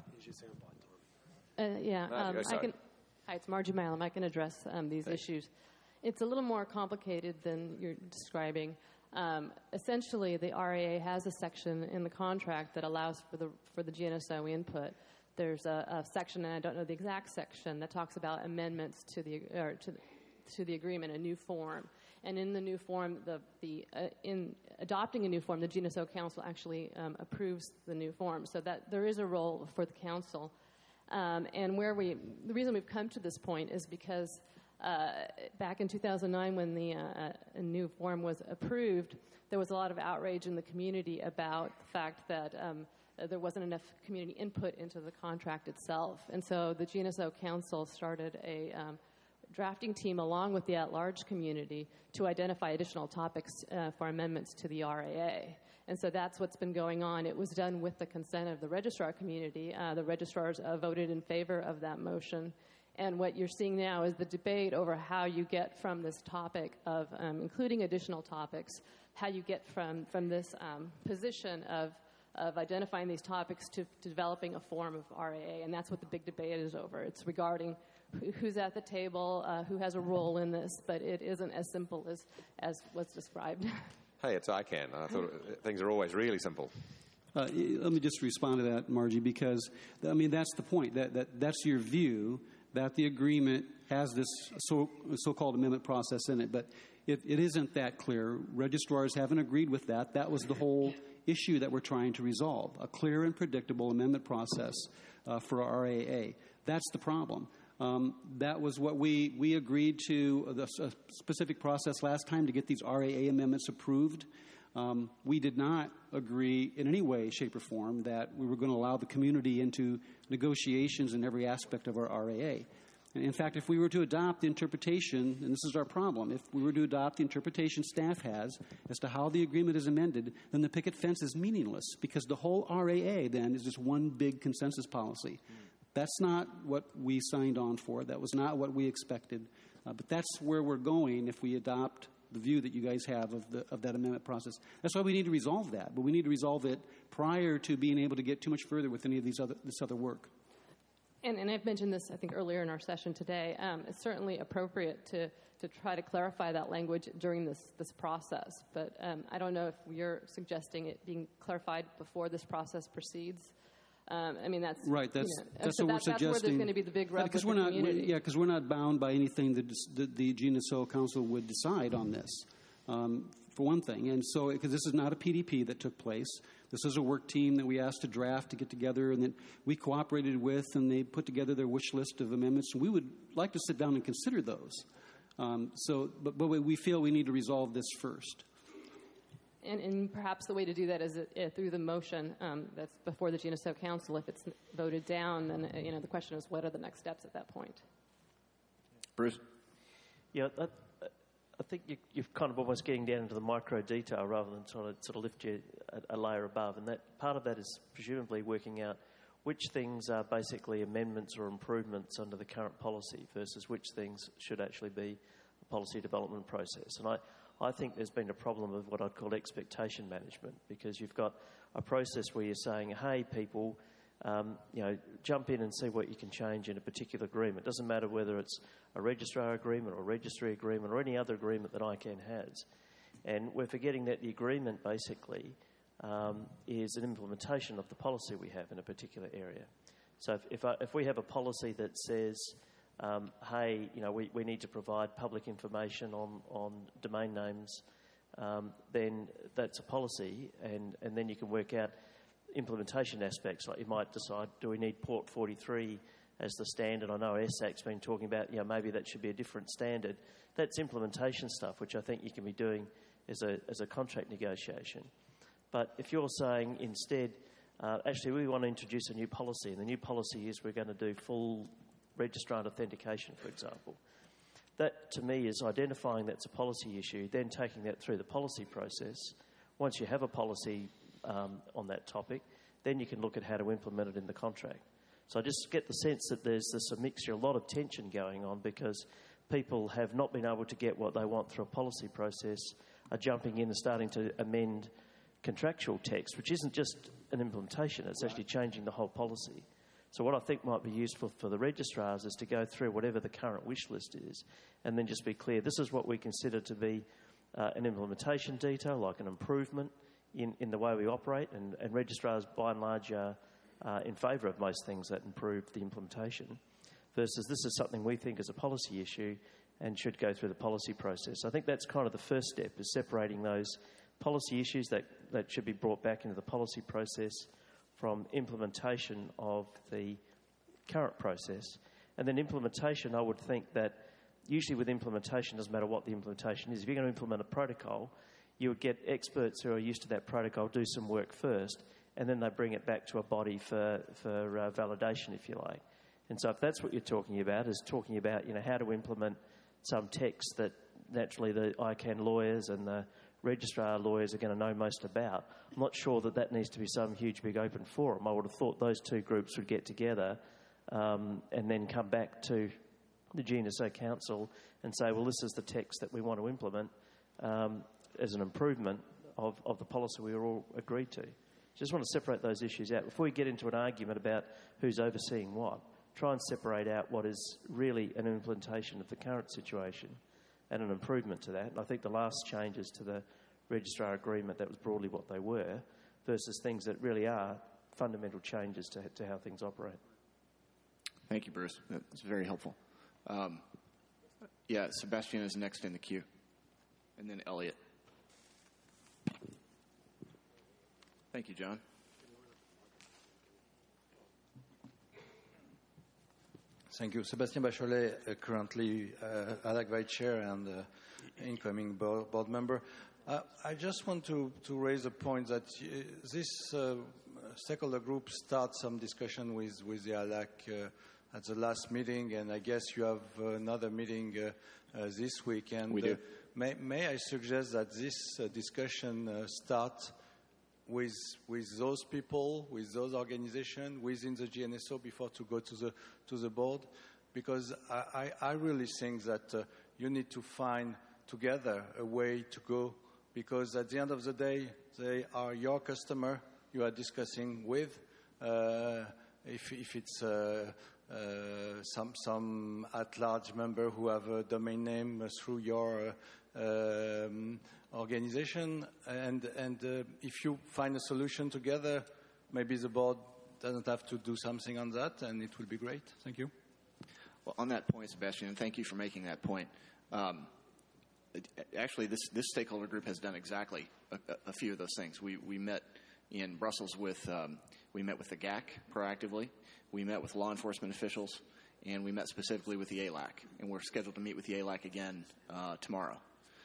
Speaker 12: Uh, yeah,
Speaker 3: No,
Speaker 12: um,
Speaker 3: go,
Speaker 12: I can. Hi, it's Margie Milam. I can address um, these Thanks. issues. It's a little more complicated than you're describing. Um, essentially, the R A A has a section in the contract that allows for the for the G N S O input. There's a, a section, and I don't know the exact section, that talks about amendments to the or to the, to the agreement, a new form. And in the new form, the the uh, in adopting a new form, the G N S O Council actually um, approves the new form, so that there is a role for the council. Um, and where we, the reason we've come to this point is because uh, back in two thousand nine, when the uh, a new form was approved, there was a lot of outrage in the community about the fact that um, there wasn't enough community input into the contract itself. And so the G N S O Council started a um, drafting team along with the at-large community to identify additional topics uh, for amendments to the R A A. And so that's what's been going on. It was done with the consent of the registrar community. Uh, the registrars uh, voted in favor of that motion. And what you're seeing now is the debate over how you get from this topic of um, including additional topics, how you get from, from this um, position of, of identifying these topics to, to developing a form of R A A. And that's what the big debate is over. It's regarding who, who's at the table, uh, who has a role in this, but it isn't as simple as, as what's described.
Speaker 3: Hey, it's I CAN. I thought things are always really simple.
Speaker 8: Uh, let me just respond to that, Margie, because, I mean, that's the point. That, that That's your view, that the agreement has this so, so-called amendment process in it. But it, it isn't that clear. Registrars haven't agreed with that. That was the whole issue that we're trying to resolve, a clear and predictable amendment process uh, for our R A A. That's the problem. Um, that was what we, we agreed to, the a specific process last time to get these R A A amendments approved. Um, we did not agree in any way, shape, or form that we were going to allow the community into negotiations in every aspect of our R A A. And in fact, if we were to adopt the interpretation, and this is our problem, if we were to adopt the interpretation staff has as to how the agreement is amended, then the picket fence is meaningless because the whole R A A then is just one big consensus policy. Mm. That's not what we signed on for. That was not what we expected. Uh, but that's where we're going if we adopt the view that you guys have of, the, of that amendment process. That's why we need to resolve that. But we need to resolve it prior to being able to get too much further with any of these other, this other work.
Speaker 12: And, and I've mentioned this, I think, earlier in our session today. Um, it's certainly appropriate to, to try to clarify that language during this, this process. But um, I don't know if you're suggesting it being clarified before this process proceeds. Um, I mean, that's
Speaker 8: right. That's
Speaker 12: you know,
Speaker 8: that's
Speaker 12: so
Speaker 8: what
Speaker 12: that,
Speaker 8: we're suggesting.
Speaker 12: That's where there's going to be the big rub
Speaker 8: because
Speaker 12: with
Speaker 8: we're
Speaker 12: the
Speaker 8: not,
Speaker 12: community.
Speaker 8: we're, yeah, because we're not bound by anything that the, the G N S O Council would decide on this, um, for one thing. And so, because this is not a P D P that took place, this is a work team that we asked to draft to get together, and that we cooperated with, and they put together their wish list of amendments. And we would like to sit down and consider those. Um, so, but, but we feel we need to resolve this first.
Speaker 12: And, and perhaps the way to do that is uh, through the motion um, that's before the G N S O Council. If it's voted down, then uh, you know the question is, what are the next steps at that point?
Speaker 5: Bruce?
Speaker 13: Yeah, that, I think you, you're kind of almost getting down into the micro detail rather than trying to sort of lift you a, a layer above. And that part of that is presumably working out which things are basically amendments or improvements under the current policy versus which things should actually be a policy development process. And I I think there's been a problem of what I'd call expectation management, because you've got a process where you're saying, hey, people, um, you know, jump in and see what you can change in a particular agreement. It doesn't matter whether it's a registrar agreement or a registry agreement or any other agreement that I CAN has. And we're forgetting that the agreement basically um, is an implementation of the policy we have in a particular area. So if, if, I, if we have a policy that says, um, hey, you know, we, we need to provide public information on, on domain names, um, then that's a policy, and, and then you can work out implementation aspects. Like you might decide, do we need Port forty-three as the standard? I know S A C's been talking about, you know, maybe that should be a different standard. That's implementation stuff, which I think you can be doing as a, as a contract negotiation. But if you're saying instead, uh, actually we want to introduce a new policy, and the new policy is we're going to do full registrant authentication, for example. That, to me, is identifying that's a policy issue, then taking that through the policy process. Once you have a policy um, on that topic, then you can look at how to implement it in the contract. So I just get the sense that there's this a mixture, a lot of tension going on, because people have not been able to get what they want through a policy process, are jumping in and starting to amend contractual text, which isn't just an implementation, it's actually changing the whole policy. So what I think might be useful for the registrars is to go through whatever the current wish list is and then just be clear, this is what we consider to be uh, an implementation detail, like an improvement in, in the way we operate, and, and registrars by and large are uh, in favour of most things that improve the implementation, versus this is something we think is a policy issue and should go through the policy process. I think that's kind of the first step, is separating those policy issues that, that should be brought back into the policy process from implementation of the current process. And then implementation, I would think that usually with implementation, doesn't matter what the implementation is, if you're going to implement a protocol, you would get experts who are used to that protocol do some work first, and then they bring it back to a body for, for uh, validation, if you like. And so if that's what you're talking about, is talking about, you know, how to implement some text that naturally the I CANN lawyers and the registrar lawyers are going to know most about, I'm not sure that that needs to be some huge big open forum. I would have thought those two groups would get together um, and then come back to the G N S O Council and say, well, this is the text that we want to implement um, as an improvement of, of the policy we all agreed to. Just want to separate those issues out. Before we get into an argument about who's overseeing what, try and separate out what is really an implementation of the current situation and an improvement to that. And I think the last changes to the registrar agreement, that was broadly what they were, versus things that really are fundamental changes to, to how things operate.
Speaker 5: Thank you, Bruce. That's very helpful. Um, yeah, Sebastian is next in the queue, and then Elliot. Thank you, John.
Speaker 14: Thank you. Sébastien Bachelet, uh, currently uh, A L A C Vice Chair and uh, incoming board, board member. Uh, I just want to, to raise a point that uh, this uh, stakeholder group started some discussion with, with the A L A C uh, at the last meeting, and I guess you have uh, another meeting uh, uh, this week. And
Speaker 5: we do.
Speaker 14: Uh, may, may I suggest that this uh, discussion uh, start with with those people, with those organizations within the G N S O before to go to the to the board, because I, I, I really think that uh, you need to find together a way to go, because at the end of the day they are your customer you are discussing with. Uh, if if it's uh, uh, some some at-large member who have a domain name through your uh, um, organization, and and uh, if you find a solution together, maybe the board doesn't have to do something on that, and it will be great. Thank you.
Speaker 5: Well, on that point, Sebastian, and thank you for making that point. Um, it, actually, this this stakeholder group has done exactly a, a few of those things. We we met in Brussels with um, we met with the G A C proactively. We met with law enforcement officials, and we met specifically with the A L A C, and we're scheduled to meet with the A L A C again uh, tomorrow.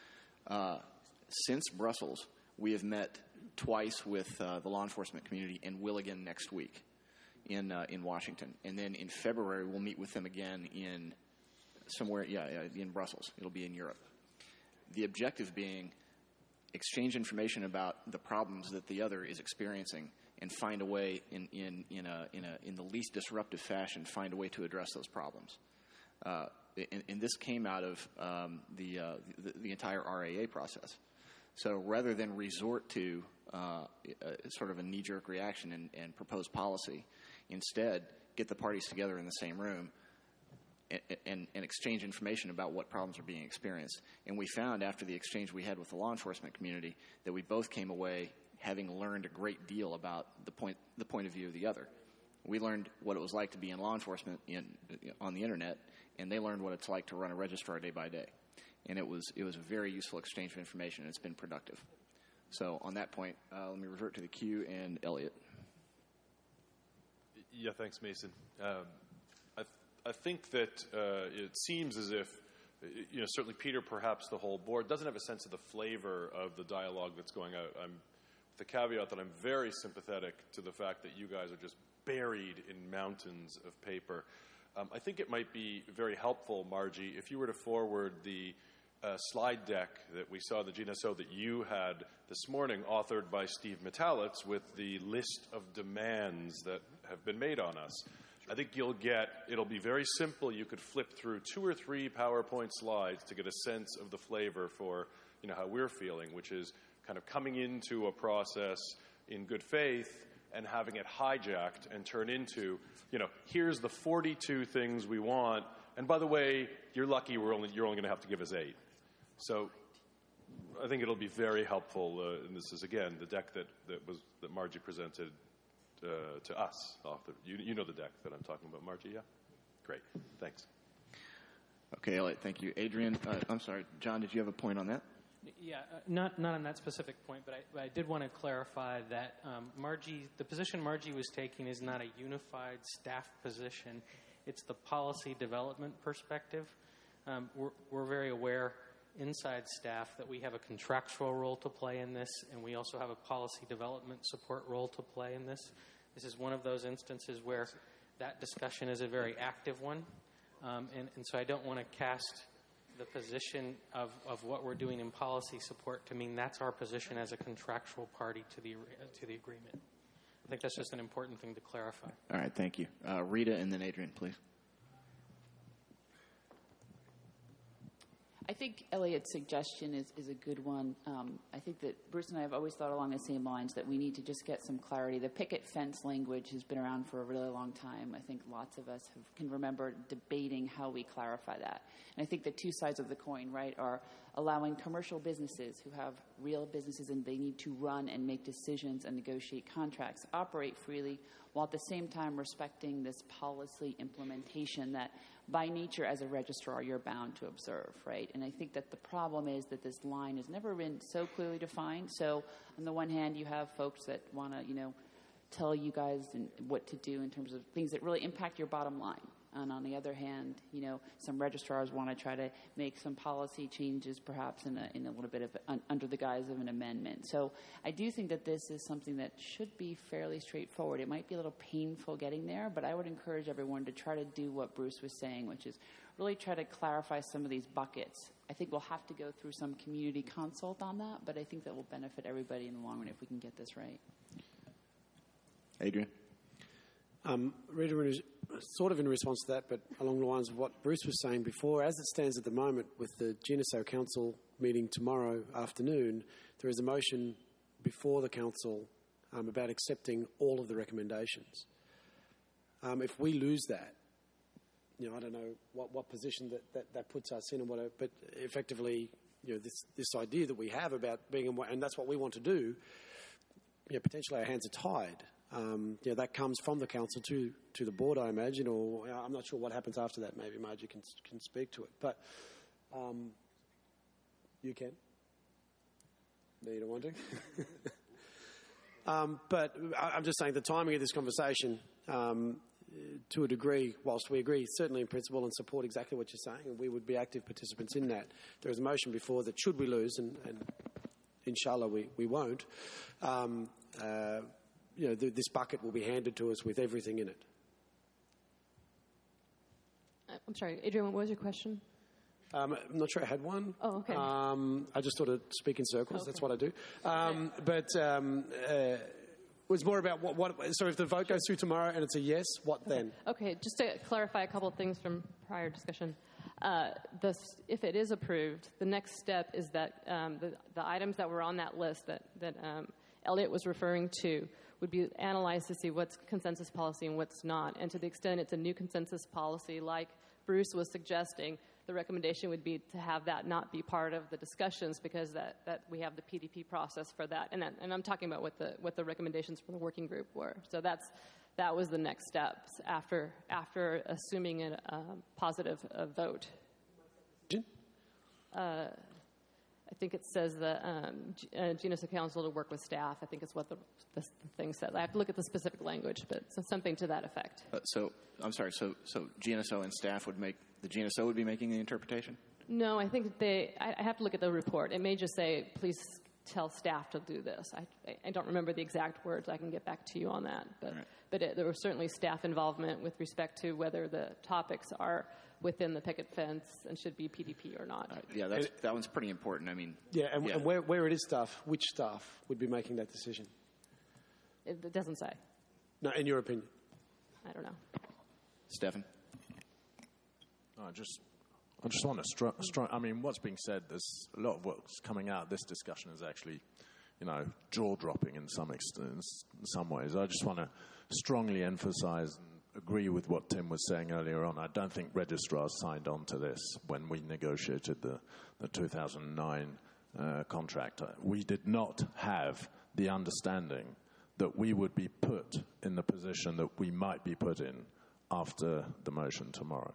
Speaker 5: Uh, Since Brussels, we have met twice with uh, the law enforcement community and will again next week in uh, in Washington. And then in February, we'll meet with them again in somewhere, yeah, yeah, in Brussels. It'll be in Europe. The objective being exchange information about the problems that the other is experiencing and find a way in, in, in, a, in, a, in the least disruptive fashion, find a way to address those problems. Uh, and, and this came out of um, the, uh, the the entire R A A process. So rather than resort to uh, a, sort of a knee-jerk reaction and, and propose policy, instead get the parties together in the same room and, and, and exchange information about what problems are being experienced. And we found after the exchange we had with the law enforcement community that we both came away having learned a great deal about the point the point of view of the other. We learned what it was like to be in law enforcement in, on the internet, and they learned what it's like to run a registrar day by day. And it was it was a very useful exchange of information, and it's been productive. So on that point, uh, let me revert to the queue and Elliot.
Speaker 7: Yeah, thanks, Mason. Um, I, th- I think that uh, it seems as if, you know, certainly Peter, perhaps the whole board, doesn't have a sense of the flavor of the dialogue that's going out. I'm, with the caveat that I'm very sympathetic to the fact that you guys are just buried in mountains of paper. Um, I think it might be very helpful, Margie, if you were to forward the uh, slide deck that we saw, the G N S O that you had this morning, authored by Steve Metalitz, with the list of demands that have been made on us. I think you'll get, it'll be very simple. You could flip through two or three PowerPoint slides to get a sense of the flavor for, you know, how we're feeling, which is kind of coming into a process in good faith and having it hijacked and turn into, you know, here's the forty-two things we want, and by the way, you're lucky we're only, you're only going to have to give us eight. So I think it'll be very helpful, uh, and this is, again, the deck that, that, was, that Margie presented uh, to us. Author. You, you know the deck that I'm talking about, Margie, yeah? Great, thanks.
Speaker 5: Okay, Elliot, thank you. Adrian, uh, I'm sorry, John, did you have a point on that?
Speaker 15: Yeah, uh, not not on that specific point, but I, but I did want to clarify that um, Margie, the position Margie was taking is not a unified staff position. It's the policy development perspective. Um, we're, we're very aware inside staff that we have a contractual role to play in this, and we also have a policy development support role to play in this. This is one of those instances where that discussion is a very active one, um, and, and so I don't want to cast the position of, of what we're doing in policy support to mean that's our position as a contractual party to the to the agreement. I think that's just an important thing to clarify.
Speaker 5: All right, thank you. Uh, Rita and then Adrian, please.
Speaker 4: I think Elliot's suggestion is, is a good one. Um, I think that Bruce and I have always thought along the same lines that we need to just get some clarity. The picket fence language has been around for a really long time. I think lots of us have, can remember debating how we clarify that. And I think the two sides of the coin, right, are allowing commercial businesses who have real businesses and they need to run and make decisions and negotiate contracts, operate freely, while at the same time respecting this policy implementation that by nature as a registrar you're bound to observe, right? And I think that the problem is that this line has never been so clearly defined. So on the one hand, you have folks that want to, you know, tell you guys what to do in terms of things that really impact your bottom line. And on the other hand, you know, some registrars want to try to make some policy changes, perhaps in a, in a little bit of un, under the guise of an amendment. So I do think that this is something that should be fairly straightforward. It might be a little painful getting there, but I would encourage everyone to try to do what Bruce was saying, which is really try to clarify some of these buckets. I think we'll have to go through some community consult on that, but I think that will benefit everybody in the long run if we can get this right.
Speaker 5: Adrian?
Speaker 2: Um, Rita, is sort of in response to that, but along the lines of what Bruce was saying before, as it stands at the moment with the G N S O Council meeting tomorrow afternoon, there is a motion before the Council um, about accepting all of the recommendations. Um, if we lose that, you know, I don't know what, what position that, that, that puts us in and whatever, but effectively, you know, this, this idea that we have about being, and that's what we want to do, you know, potentially our hands are tied. Um, you know, that comes from the council to, to the board, I imagine, or I'm not sure what happens after that. Maybe Margie can can speak to it. But um, you can. No, you don't want to. um, but I, I'm just saying the timing of this conversation, um, to a degree, whilst we agree certainly in principle and support exactly what you're saying, and we would be active participants in that, there is a motion before that should we lose, and, and inshallah we, we won't, um, uh, you know, th- this bucket will be handed to us with everything in it.
Speaker 12: I'm sorry, Adrian, what was your question?
Speaker 2: Um, I'm not sure I had one.
Speaker 12: Oh, okay.
Speaker 2: Um, I just sort of speak in circles.
Speaker 12: Okay.
Speaker 2: That's what I do. Um, okay. But um, uh, it was more about what, what. So if the vote goes through tomorrow and it's a yes, what
Speaker 12: okay.
Speaker 2: then?
Speaker 12: Okay, just to clarify a couple of things from prior discussion. Uh, the, if it is approved, the next step is that um, the, the items that were on that list that, that um, Elliot was referring to would be analyzed to see what's consensus policy and what's not. And to the extent it's a new consensus policy, like Bruce was suggesting, the recommendation would be to have that not be part of the discussions because that, that we have the P D P process for that. And, that, and I'm talking about what the, what the recommendations from the working group were. So that's, that was the next steps after, after assuming a, a positive uh, vote. Uh, I think it says the um, G- uh, G N S O Council to work with staff. I think it's what the, the, the thing says. I have to look at the specific language, but so something to that effect.
Speaker 5: Uh, so, I'm sorry, so, so G N S O and staff would make, the G N S O would be making the interpretation?
Speaker 12: No, I think they, I, I have to look at the report. It may just say, please tell staff to do this. I, I don't remember the exact words. I can get back to you on that. But, right. but it, there was certainly staff involvement with respect to whether the topics are within the picket fence and should be P D P or not.
Speaker 5: Uh, yeah, that's, that one's pretty important. I mean,
Speaker 2: yeah, and,
Speaker 5: yeah.
Speaker 2: and where, where it is staff, which staff would be making that decision?
Speaker 12: It, it doesn't say.
Speaker 2: No, in your opinion.
Speaker 12: I don't know.
Speaker 5: Stefan?
Speaker 10: I just, I just want to strong. Str- I mean, what's being said, there's a lot of what's coming out of this discussion is actually, you know, jaw-dropping in some extent, in some ways. I just want to strongly emphasize and agree with what Tim was saying earlier on. I don't think registrars signed on to this when we negotiated the, the two thousand nine uh, contract. We did not have the understanding that we would be put in the position that we might be put in after the motion tomorrow.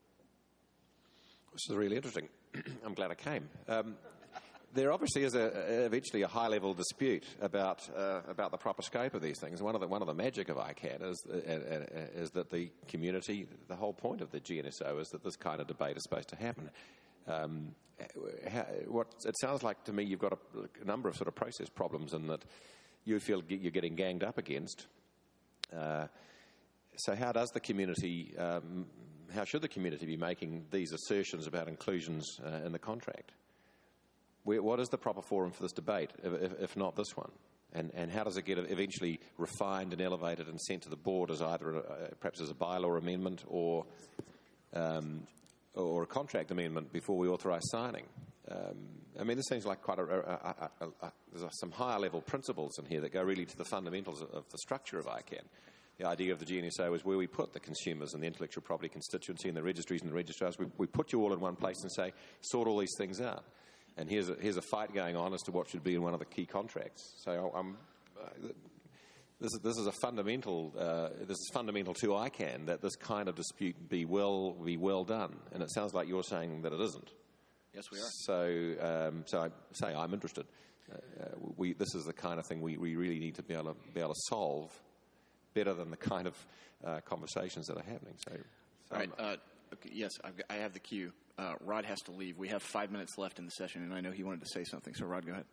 Speaker 3: This is really interesting. I'm glad I came. Um, there obviously is a, eventually a high-level dispute about uh, about the proper scope of these things. One of the one of the magic of I CAN is uh, uh, is that the community, the whole point of the G N S O is that this kind of debate is supposed to happen. Um, how, what it sounds like to me, you've got a, a number of sort of process problems in that you feel you're getting ganged up against. Uh, so how does the community? Um, how should the community be making these assertions about inclusions uh, in the contract? Where, what is the proper forum for this debate, if, if not this one? And, and how does it get eventually refined and elevated and sent to the board as either a, perhaps as a bylaw amendment or um, or a contract amendment before we authorise signing? Um, I mean, this seems like quite a, a, a, a, there's some higher level principles in here that go really to the fundamentals of, of the structure of I CAN. The idea of the G N S O is where we put the consumers and the intellectual property constituency and the registries and the registrars. We, we put you all in one place and say, sort all these things out. And here's a, here's a fight going on as to what should be in one of the key contracts. So I'm, uh, this, is, this is a fundamental. Uh, this is fundamental to I CAN that this kind of dispute be well be well done. And it sounds like you're saying that it isn't.
Speaker 5: Yes, we are.
Speaker 3: So, um, so I say I'm interested. Uh, we, this is the kind of thing we, we really need to be able to be able to solve better than the kind of uh, conversations that are happening. So, so
Speaker 5: all right. Uh, okay, yes, I've got, I have the cue. Uh, Rod has to leave. We have five minutes left in the session, and I know he wanted to say something. So, Rod, go ahead.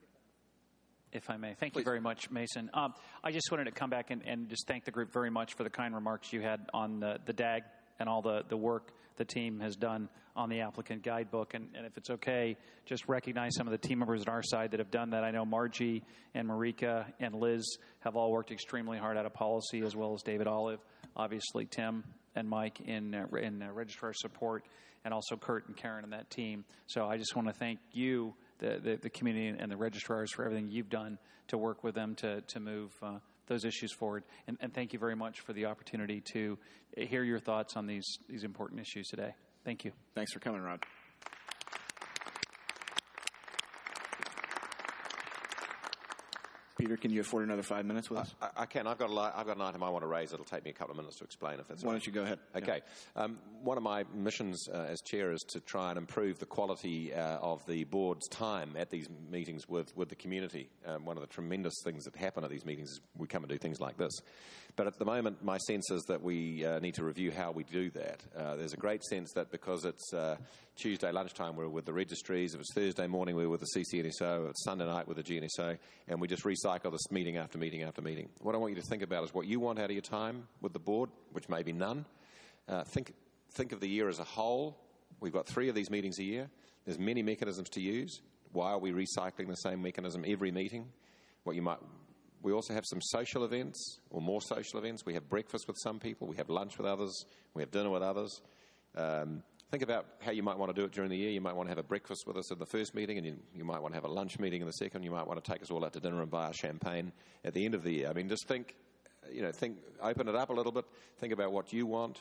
Speaker 1: If I may. Thank
Speaker 5: Please.
Speaker 1: you very much, Mason. Um, I just wanted to come back and, and just thank the group very much for the kind remarks you had on the, the D A G and all the, the work the team has done on the applicant guidebook. And, and if it's okay, just recognize some of the team members on our side that have done that. I know Margie and Marika and Liz have all worked extremely hard out of policy, as well as David Olive, obviously Tim and Mike in, uh, in uh, registrar support, and also Kurt and Karen and that team. So I just want to thank you, the, the, the community and the registrars, for everything you've done to work with them to, to move uh, those issues forward. And, and thank you very much for the opportunity to hear your thoughts on these, these important issues today. Thank you.
Speaker 5: Thanks for coming, Rod. Peter, can you afford another five minutes with us?
Speaker 3: I, I can. I've got, a li- I've got an item I want to raise. It'll take me a couple of minutes to explain if that's
Speaker 5: Why
Speaker 3: right.
Speaker 5: don't you go ahead?
Speaker 3: Okay. Yeah. Um, one of my missions uh, as chair is to try and improve the quality uh, of the board's time at these meetings with, with the community. Um, one of the tremendous things that happen at these meetings is we come and do things like this. But at the moment, my sense is that we uh, need to review how we do that. Uh, there's a great sense that because it's uh, Tuesday lunchtime, we're with the registries. If it's Thursday morning, we're with the C C N S O. If it's Sunday night with the G N S O. And we just recycle this meeting after meeting after meeting. What I want you to think about is what you want out of your time with the board, which may be none. Uh, think, think of the year as a whole. We've got three of these meetings a year. There's many mechanisms to use. Why are we recycling the same mechanism every meeting? What you might... We also have some social events, or more social events. We have breakfast with some people. We have lunch with others. We have dinner with others. Um, think about how you might want to do it during the year. You might want to have a breakfast with us at the first meeting, and you, you might want to have a lunch meeting in the second. You might want to take us all out to dinner and buy a champagne at the end of the year. I mean, just think, you know, think, open it up a little bit. Think about what you want,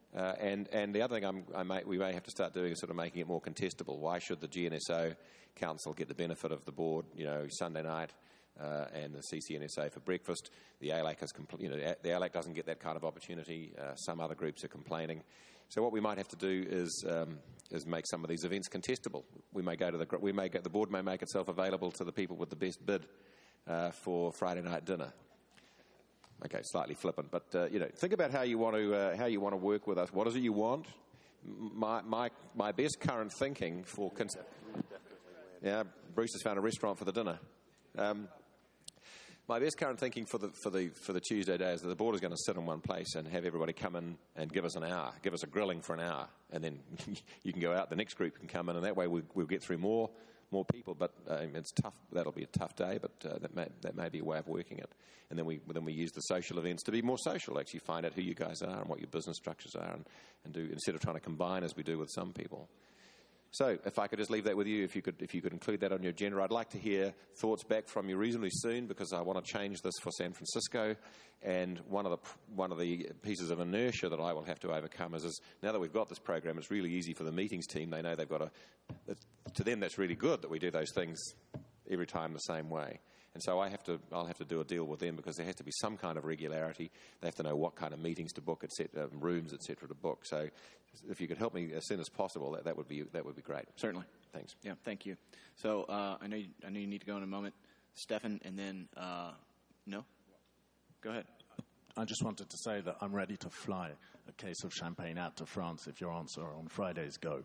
Speaker 3: Uh, and, and the other thing I'm, I may, we may have to start doing is sort of making it more contestable. Why should the G N S O Council get the benefit of the board, you know, Sunday night, uh, and the C C N S A for breakfast? The A L A C is, compl- you know, the A L A C doesn't get that kind of opportunity. Uh, some other groups are complaining. So what we might have to do is um, is make some of these events contestable. We may go to the we may get the board may make itself available to the people with the best bid uh, for Friday night dinner. Okay, slightly flippant, but uh, you know, think about how you want to uh, how you want to work with us. What is it you want? My my my best current thinking for cons- yeah, Bruce has found a restaurant for the dinner. Um, my best current thinking for the for the for the Tuesday day is that the board is going to sit in one place and have everybody come in and give us an hour, give us a grilling for an hour, and then you can go out. The next group can come in, and that way we, we'll get through more. more people, but uh, it's tough. That'll be a tough day, but uh, that may that may be a way of working it. And then we then we use the social events to be more social. Actually, find out who you guys are and what your business structures are, and, and do instead of trying to combine as we do with some people. So, if I could just leave that with you, if you could if you could include that on your agenda, I'd like to hear thoughts back from you reasonably soon, because I want to change this for San Francisco. And one of the one of the pieces of inertia that I will have to overcome is, is now that we've got this program, it's really easy for the meetings team. They know they've got a to them that's really good that we do those things every time the same way. And so I have to I'll have to do a deal with them, because there has to be some kind of regularity. They have to know what kind of meetings to book, et cetera, rooms, et cetera, to book. So if you could help me as soon as possible, that, that would be that would be great.
Speaker 5: Certainly.
Speaker 3: Thanks.
Speaker 5: Yeah, thank you. So uh, I know you, I know you need to go in a moment, Stefan, and then uh, no, go ahead.
Speaker 10: I just wanted to say that I'm ready to fly a case of champagne out to France if your answer on Fridays go.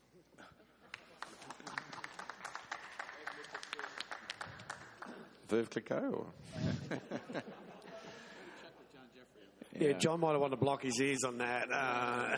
Speaker 3: Veuve Clicquot, or?
Speaker 2: Yeah, John might have wanted to block his ears on that. Uh...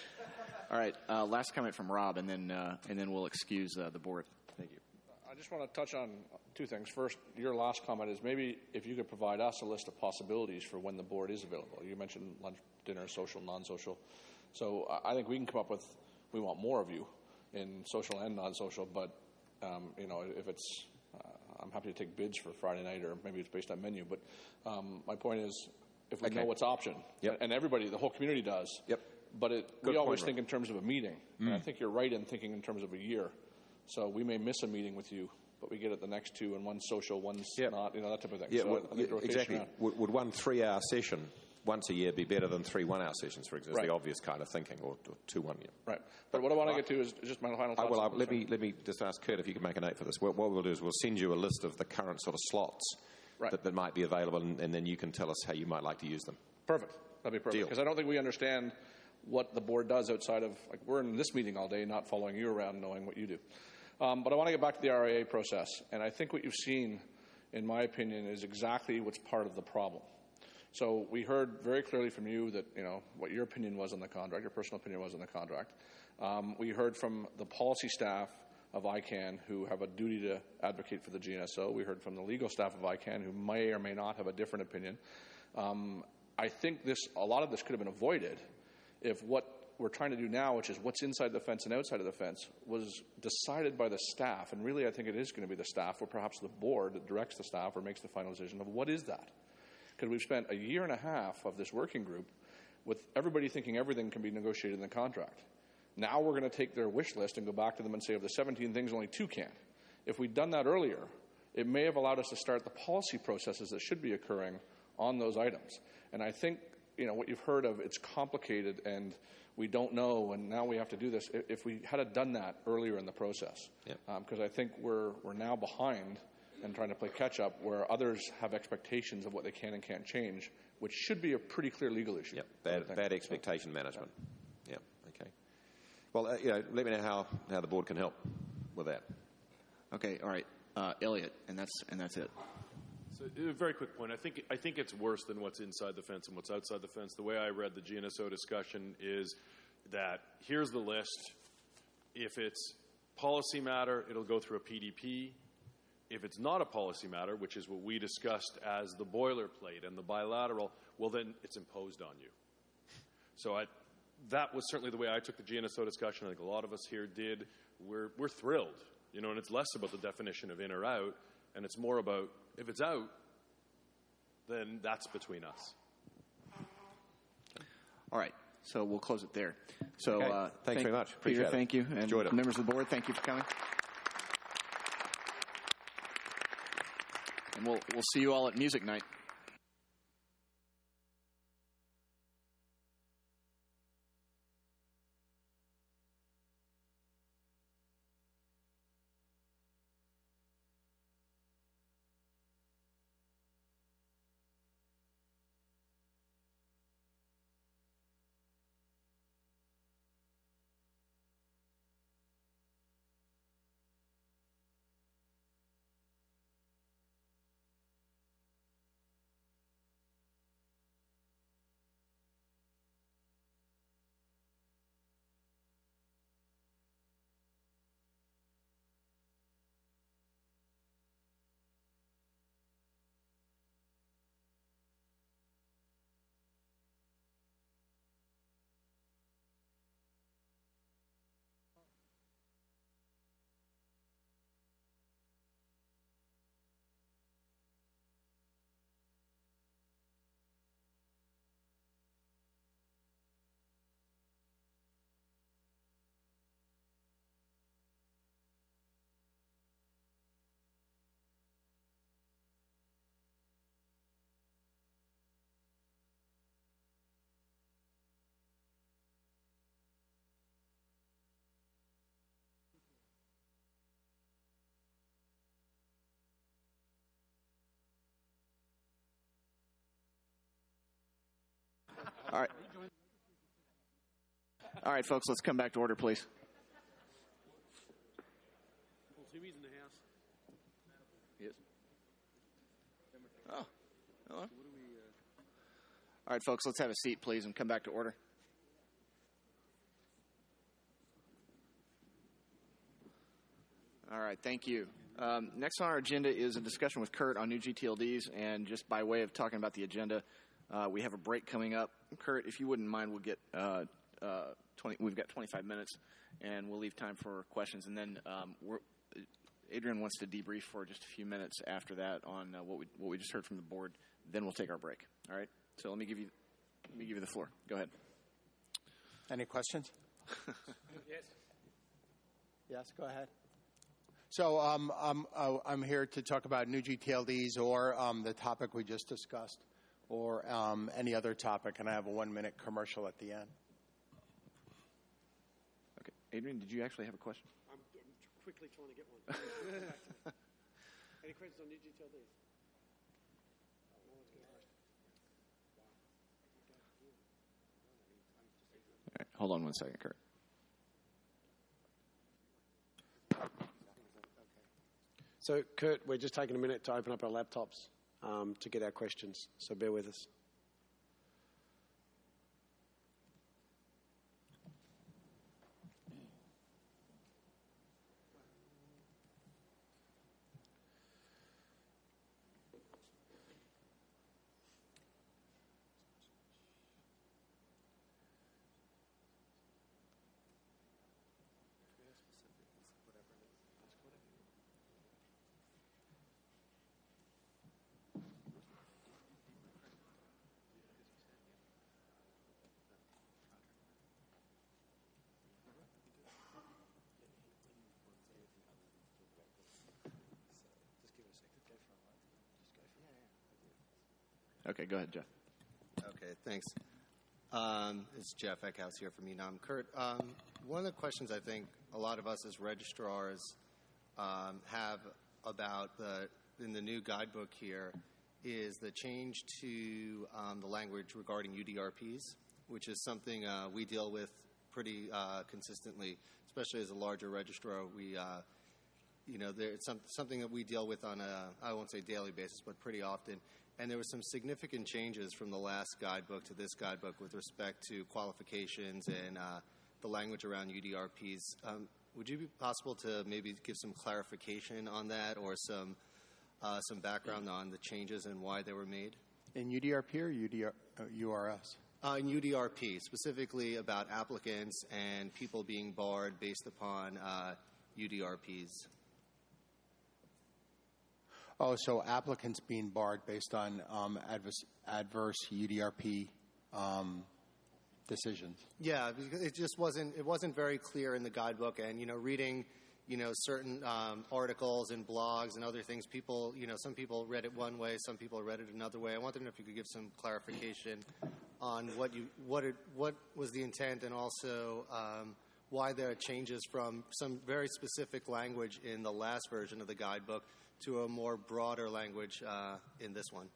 Speaker 5: All right, uh, last comment from Rob, and then uh, and then we'll excuse uh, the board. Thank you.
Speaker 6: I just want to touch on two things. First, your last comment is maybe if you could provide us a list of possibilities for when the board is available. You mentioned lunch, dinner, social, non-social. So I think we can come up with, we want more of you in social and non-social, but, um, you know, if it's, uh, I'm happy to take bids for Friday night, or maybe it's based on menu. But um, my point is, if we
Speaker 3: okay.
Speaker 6: know what's option,
Speaker 3: yep.
Speaker 6: and everybody, the whole community does,
Speaker 3: yep.
Speaker 6: but it,
Speaker 3: Good
Speaker 6: we always
Speaker 3: point,
Speaker 6: think
Speaker 3: Rob.
Speaker 6: in terms of a meeting.
Speaker 3: Mm.
Speaker 6: And I think you're right in thinking in terms of a year. So we may miss a meeting with you, but we get it the next two, and one's social, one's
Speaker 3: yep.
Speaker 6: not, you know, that type of thing.
Speaker 3: Yeah,
Speaker 6: so
Speaker 3: well,
Speaker 6: I think
Speaker 3: yeah, exactly. Would, would one three-hour session once a year be better than three one-hour sessions, for example?
Speaker 6: Right.
Speaker 3: The obvious kind of thinking, or, or two one year.
Speaker 6: Right. But what I want to get to is just my final
Speaker 3: I,
Speaker 6: thoughts.
Speaker 3: well, I,
Speaker 6: on
Speaker 3: let
Speaker 6: this,
Speaker 3: me let me just ask Kurt if you could make a note for this. What, what we'll do is we'll send you a list of the current sort of slots
Speaker 6: right.
Speaker 3: that, that might be available, and, and then you can tell us how you might like to use them.
Speaker 6: Perfect. That'd be perfect. Because I don't think we understand what the board does outside of, like, we're in this meeting all day, not following you around, knowing what you do. Um, but I want to get back to the R A A process, and I think what you've seen, in my opinion, is exactly what's part of the problem. So we heard very clearly from you that, you know, what your opinion was on the contract, your personal opinion was on the contract. Um, we heard from the policy staff of I CANN who have a duty to advocate for the G N S O. We heard from the legal staff of I CANN who may or may not have a different opinion. Um, I think this, a lot of this could have been avoided if what we're trying to do now, which is what's inside the fence and outside of the fence, was decided by the staff. And really, I think it is going to be the staff, or perhaps the board that directs the staff or makes the final decision of what is that. Because we've spent a year and a half of this working group with everybody thinking everything can be negotiated in the contract. Now we're going to take their wish list and go back to them and say, of the seventeen things, only two can. If we'd done that earlier, it may have allowed us to start the policy processes that should be occurring on those items. And I think, you know, what you've heard of, it's complicated and we don't know, and now we have to do this. If we had done that earlier in the process, because
Speaker 3: yep.
Speaker 6: um, I think we're we're now behind and trying to play catch up, where others have expectations of what they can and can't change, which should be a pretty clear legal issue.
Speaker 3: Yep. Bad, bad expectation so, management. Yeah. yeah. Okay. Well, uh, you know, let me know how, how the board can help with that.
Speaker 5: Okay. All right, uh, Elliot, and that's and that's it.
Speaker 7: So, a very quick point. I think I think it's worse than what's inside the fence and what's outside the fence. The way I read the G N S O discussion is that here's the list. If it's policy matter, it'll go through a P D P. If it's not a policy matter, which is what we discussed as the boilerplate and the bilateral, well, then it's imposed on you. So I, that was certainly the way I took the G N S O discussion. I think a lot of us here did. We're, we're thrilled, you know, and it's less about the definition of in or out, and it's more about if it's out, then that's between us.
Speaker 5: All right. So we'll close it there. So
Speaker 3: Okay.
Speaker 5: uh,
Speaker 3: Thanks
Speaker 5: thank,
Speaker 3: very much.
Speaker 5: Peter,
Speaker 3: Appreciate it.
Speaker 5: thank you. And
Speaker 3: Enjoyed it.
Speaker 5: members of the board, thank you for coming. And we'll, we'll see you all at music night. All right. All right, folks, let's come back to order, please.
Speaker 2: Timmy's in the house.
Speaker 5: Yes. Oh. Hello. All right, folks, let's have a seat, please, and come back to order. All right, thank you. Um, next on our agenda is a discussion with Kurt on new G T L Ds, and just by way of talking about the agenda, uh, we have a break coming up. Kurt, if you wouldn't mind, we'll get uh, uh, twenty. We've got twenty-five minutes, and we'll leave time for questions, and then um, we're, Adrian wants to debrief for just a few minutes after that on uh, what we what we just heard from the board. Then we'll take our break. All right. So let me give you let me give you the floor. Go ahead.
Speaker 9: Any questions?
Speaker 2: Yes.
Speaker 9: Yes, go ahead. So um, um, uh, I'm here to talk about new G T L Ds or um, the topic we just discussed or um, any other topic, and I have a one-minute commercial at the end.
Speaker 5: Okay. Adrian, did you actually have a question?
Speaker 2: I'm, I'm quickly trying to get one. Any questions on new G T L Ds?
Speaker 5: All right. Hold on one second, Kurt.
Speaker 2: So, Kurt, we're just taking a minute to open up our laptops um, to get our questions, so bear with us.
Speaker 5: Okay, go ahead, Jeff.
Speaker 16: Okay, thanks. Um, it's Jeff Eckhouse here from U N O M. Kurt, um, one of the questions I think a lot of us as registrars um, have about the in the new guidebook here is the change to um, the language regarding U D R Ps, which is something uh, we deal with pretty uh, consistently, especially as a larger registrar. We, uh, you know, there, it's some, something that we deal with on a, I won't say daily basis, but pretty often. And there were some significant changes from the last guidebook to this guidebook with respect to qualifications and uh, the language around U D R Ps. Um, would you be possible to maybe give some clarification on that or some uh, some background on the changes and why they were made?
Speaker 9: In U D R P or U D R, uh, U R S?
Speaker 16: Uh, in U D R P, specifically about applicants and people being barred based upon uh, U D R Ps.
Speaker 9: Oh, so applicants being barred based on um, adverse, adverse U D R P um, decisions.
Speaker 16: Yeah, because it just wasn't it wasn't very clear in the guidebook, and you know, reading you know certain um, articles and blogs and other things, people you know some people read it one way, some people read it another way. I wanted to know if you could give some clarification on what you what it, what was the intent, and also um, why there are changes from some very specific language in the last version of the guidebook to a more broader language uh, in this one.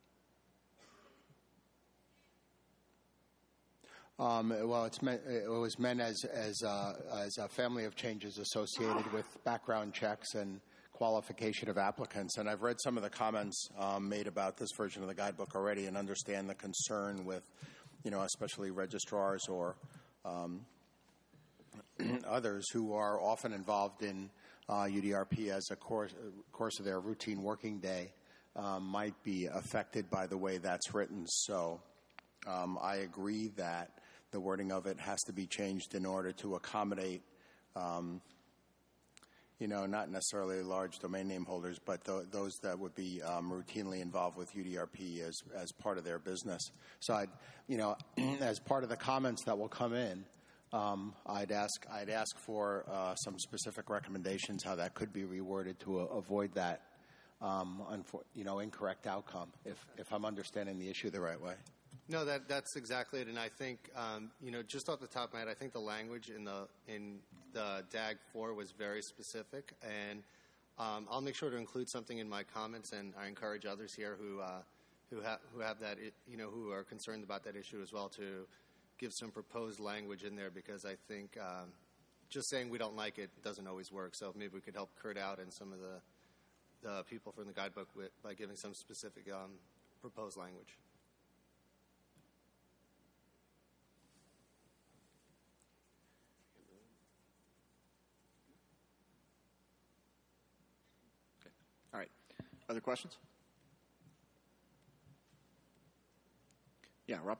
Speaker 9: Um, well, it's meant, it was meant as as, uh, as a family of changes associated with background checks and qualification of applicants. And I've read some of the comments um, made about this version of the guidebook already, and understand the concern with, you know, especially registrars or um, others who are often involved in uh, U D R P as a course course of their routine working day um, might be affected by the way that's written. So um, I agree that the wording of it has to be changed in order to accommodate, um, you know, not necessarily large domain name holders, but th- those that would be um, routinely involved with U D R P as as part of their business. So, I'd, you know, as part of the comments that will come in, um, I'd ask I'd ask for uh, some specific recommendations how that could be reworded to uh, avoid that, um, unfor- you know, incorrect outcome. If if I'm understanding the issue the right way.
Speaker 16: No, that that's exactly it. And I think, um, you know, just off the top of my head, I think the language in the in the D A G four was very specific, and um, I'll make sure to include something in my comments. And I encourage others here who uh, who have who have that, you know, who are concerned about that issue as well, to give some proposed language in there, because I think um, just saying we don't like it doesn't always work. So maybe we could help Kurt out and some of the the people from the guidebook with, by giving some specific um, proposed language.
Speaker 5: All right. Other questions? Yeah, Rob.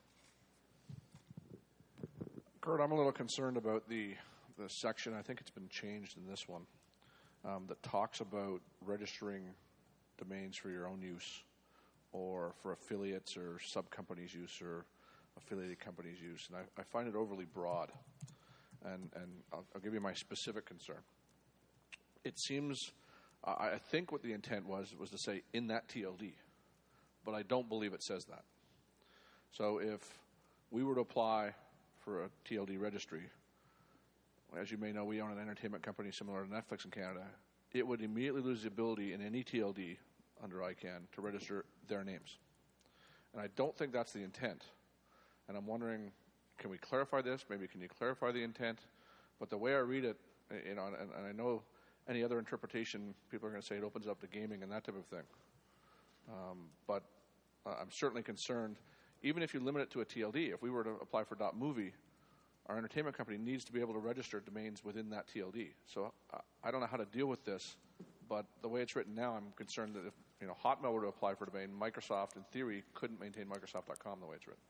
Speaker 6: Kurt, I'm a little concerned about the the section. I think it's been changed in this one um, that talks about registering domains for your own use, or for affiliates or sub companies' use, or affiliated companies' use, and I, I find it overly broad. And and I'll, I'll give you my specific concern. It seems. I think what the intent was was to say in that T L D, but I don't believe it says that. So if we were to apply for a T L D registry, as you may know, we own an entertainment company similar to Netflix in Canada. It would immediately lose the ability in any T L D under I CANN to register their names. And I don't think that's the intent. And I'm wondering, can we clarify this? Maybe can you clarify the intent? But the way I read it, you know, and, and I know any other interpretation, people are going to say it opens up to gaming and that type of thing. Um, but uh, I'm certainly concerned, even if you limit it to a T L D, if we were to apply for .movie, our entertainment company needs to be able to register domains within that T L D. So uh, I don't know how to deal with this, but the way it's written now, I'm concerned that if you know Hotmail were to apply for a domain, Microsoft, in theory, couldn't maintain Microsoft dot com the way it's written.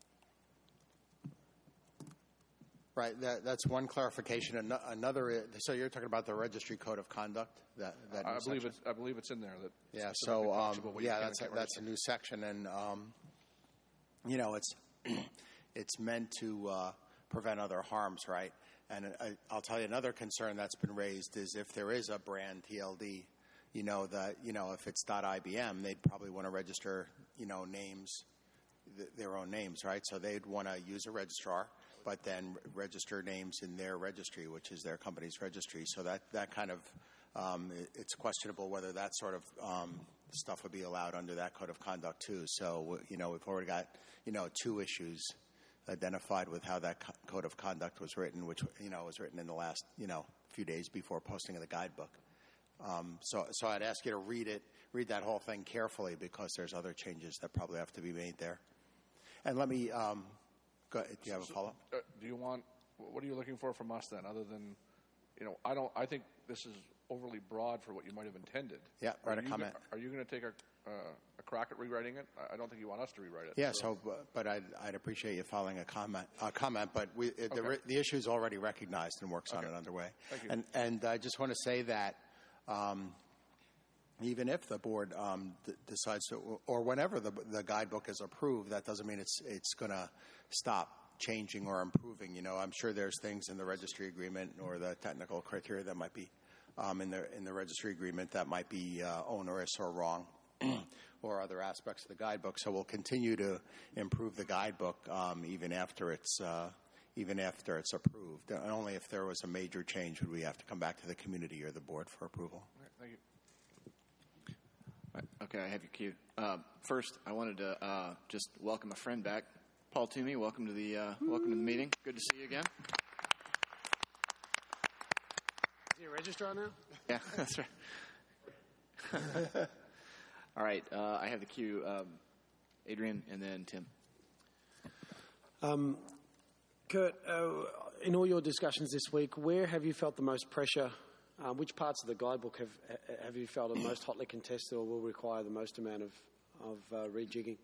Speaker 9: Right, that, that's one clarification. An- Another, so you're talking about the registry code of conduct. That, that
Speaker 6: I
Speaker 9: new
Speaker 6: believe
Speaker 9: section?
Speaker 6: it's I believe it's in there. That
Speaker 9: Yeah.
Speaker 6: specifically
Speaker 9: So
Speaker 6: talks
Speaker 9: um,
Speaker 6: about what you
Speaker 9: yeah,
Speaker 6: can and
Speaker 9: that's a,
Speaker 6: can't
Speaker 9: that's a
Speaker 6: register.
Speaker 9: new section, and um, you know it's it's meant to uh, prevent other harms, right? And I, I'll tell you another concern that's been raised is if there is a brand T L D, you know that you know if it's .I B M, they'd probably want to register you know names, th- their own names, right? So they'd want to use a registrar, but then register names in their registry, which is their company's registry. So that, that kind of, um, it, it's questionable whether that sort of um, stuff would be allowed under that code of conduct too. So, you know, we've already got, you know, two issues identified with how that co- code of conduct was written, which, you know, was written in the last, you know, few days before posting of the guidebook. Um, so, so I'd ask you to read it, read that whole thing carefully, because there's other changes that probably have to be made there. And let me, um, go ahead. Do you have a follow-up?
Speaker 6: Uh, do you want? What are you looking for from us then, other than, you know, I don't. I think this is overly broad for what you might have intended.
Speaker 9: Yeah, write
Speaker 6: are
Speaker 9: a
Speaker 6: you
Speaker 9: comment.
Speaker 6: Go, are you going to take a, uh, a crack at rewriting it? I don't think you want us to rewrite it.
Speaker 9: Yeah. So, but I'd, I'd appreciate you filing a comment. A comment, but we, it,
Speaker 6: Okay.
Speaker 9: the, the issue is already recognized and works
Speaker 6: Okay.
Speaker 9: on it underway.
Speaker 6: Thank you.
Speaker 9: And and I just want to say that. Um, Even if the board um, d- decides to, or whenever the, the guidebook is approved, that doesn't mean it's it's going to stop changing or improving. You know, I'm sure there's things in the registry agreement or the technical criteria that might be um, in the in the registry agreement that might be uh, onerous or wrong, or other aspects of the guidebook. So we'll continue to improve the guidebook um, even after it's uh, even after it's approved. And only if there was a major change would we have to come back to the community or the board for approval.
Speaker 6: Thank you.
Speaker 5: Okay, I have your cue. Uh, first, I wanted to uh, just welcome a friend back, Paul Toomey. Welcome to the uh, welcome to the meeting. Good to see you again.
Speaker 2: Is he a registrar now?
Speaker 5: Yeah, that's right. All right, uh, I have the cue. Um, Adrian, and then Tim.
Speaker 2: Um, Kurt, uh, in all your discussions this week, where have you felt the most pressure? Uh, which parts of the guidebook have have you felt are most hotly contested or will require the most amount of, of uh, rejigging?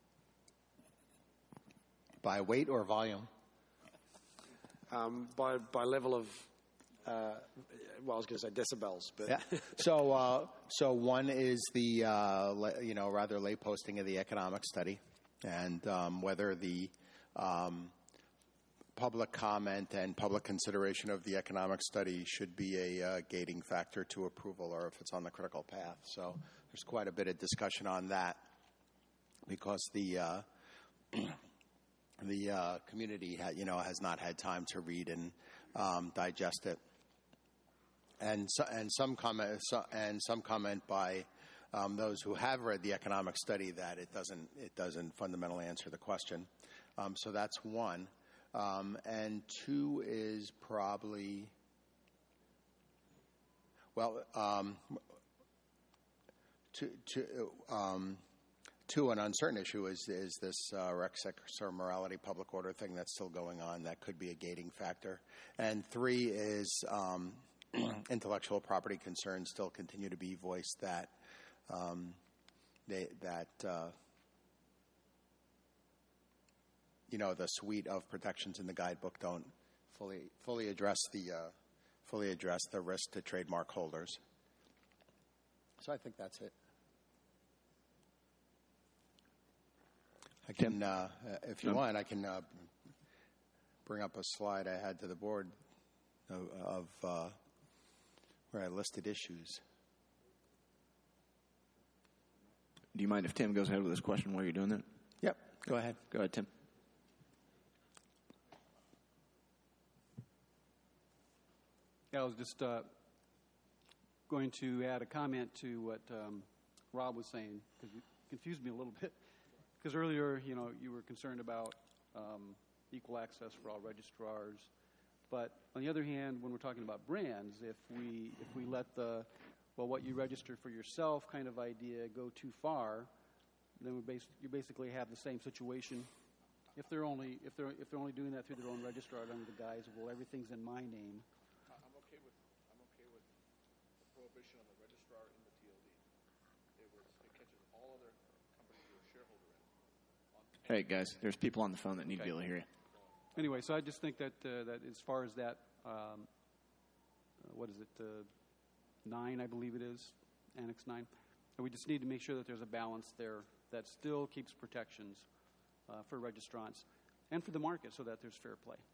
Speaker 9: By weight or volume?
Speaker 2: Um, by by level of, uh, well, I was going to say decibels, but
Speaker 9: yeah. So uh, so one is the uh, le- you know rather late posting of the economic study, and um, whether the um, public comment and public consideration of the economic study should be a uh, gating factor to approval, or if it's on the critical path. So there's quite a bit of discussion on that because the uh, the uh, community, ha- you know, has not had time to read and um, digest it, and so, and some comment so, and some comment by um, those who have read the economic study that it doesn't it doesn't fundamentally answer the question. Um, so that's one. Um, and two is probably, well, um, to, to, um, two, an uncertain issue is, is this uh, Rex or morality public order thing that's still going on. That could be a gating factor. And three is um, intellectual property concerns still continue to be voiced that um, they, that uh, you know, the suite of protections in the guidebook don't fully fully address the uh, fully address the risk to trademark holders. So I think that's it. I can, uh, if you want, I can uh, bring up a slide I had to the board of, of uh, where I listed issues.
Speaker 5: Do you mind if Tim goes ahead with this question while you're doing that?
Speaker 9: Yep, go ahead.
Speaker 5: Go ahead, Tim.
Speaker 8: I was just uh, going to add a comment to what um, Rob was saying, because it confused me a little bit. Because earlier, you know, you were concerned about um, equal access for all registrars. But on the other hand, when we're talking about brands, if we if we let the, well, what you register for yourself kind of idea go too far, then we bas- you basically have the same situation. If they're only if they're if they're only doing that through their own registrar under the guise of, well, everything's in my name.
Speaker 6: Prohibition on the registrar in the T L D. It, was, it catches all other companies you're a shareholder in.
Speaker 5: Hey, guys, there's people on the phone that need okay. to be able to hear you.
Speaker 8: Anyway, so I just think that uh, that as far as that, um, uh, what is it, uh, nine, I believe it is, Annex nine, and we just need to make sure that there's a balance there that still keeps protections uh, for registrants and for the market so that there's fair play.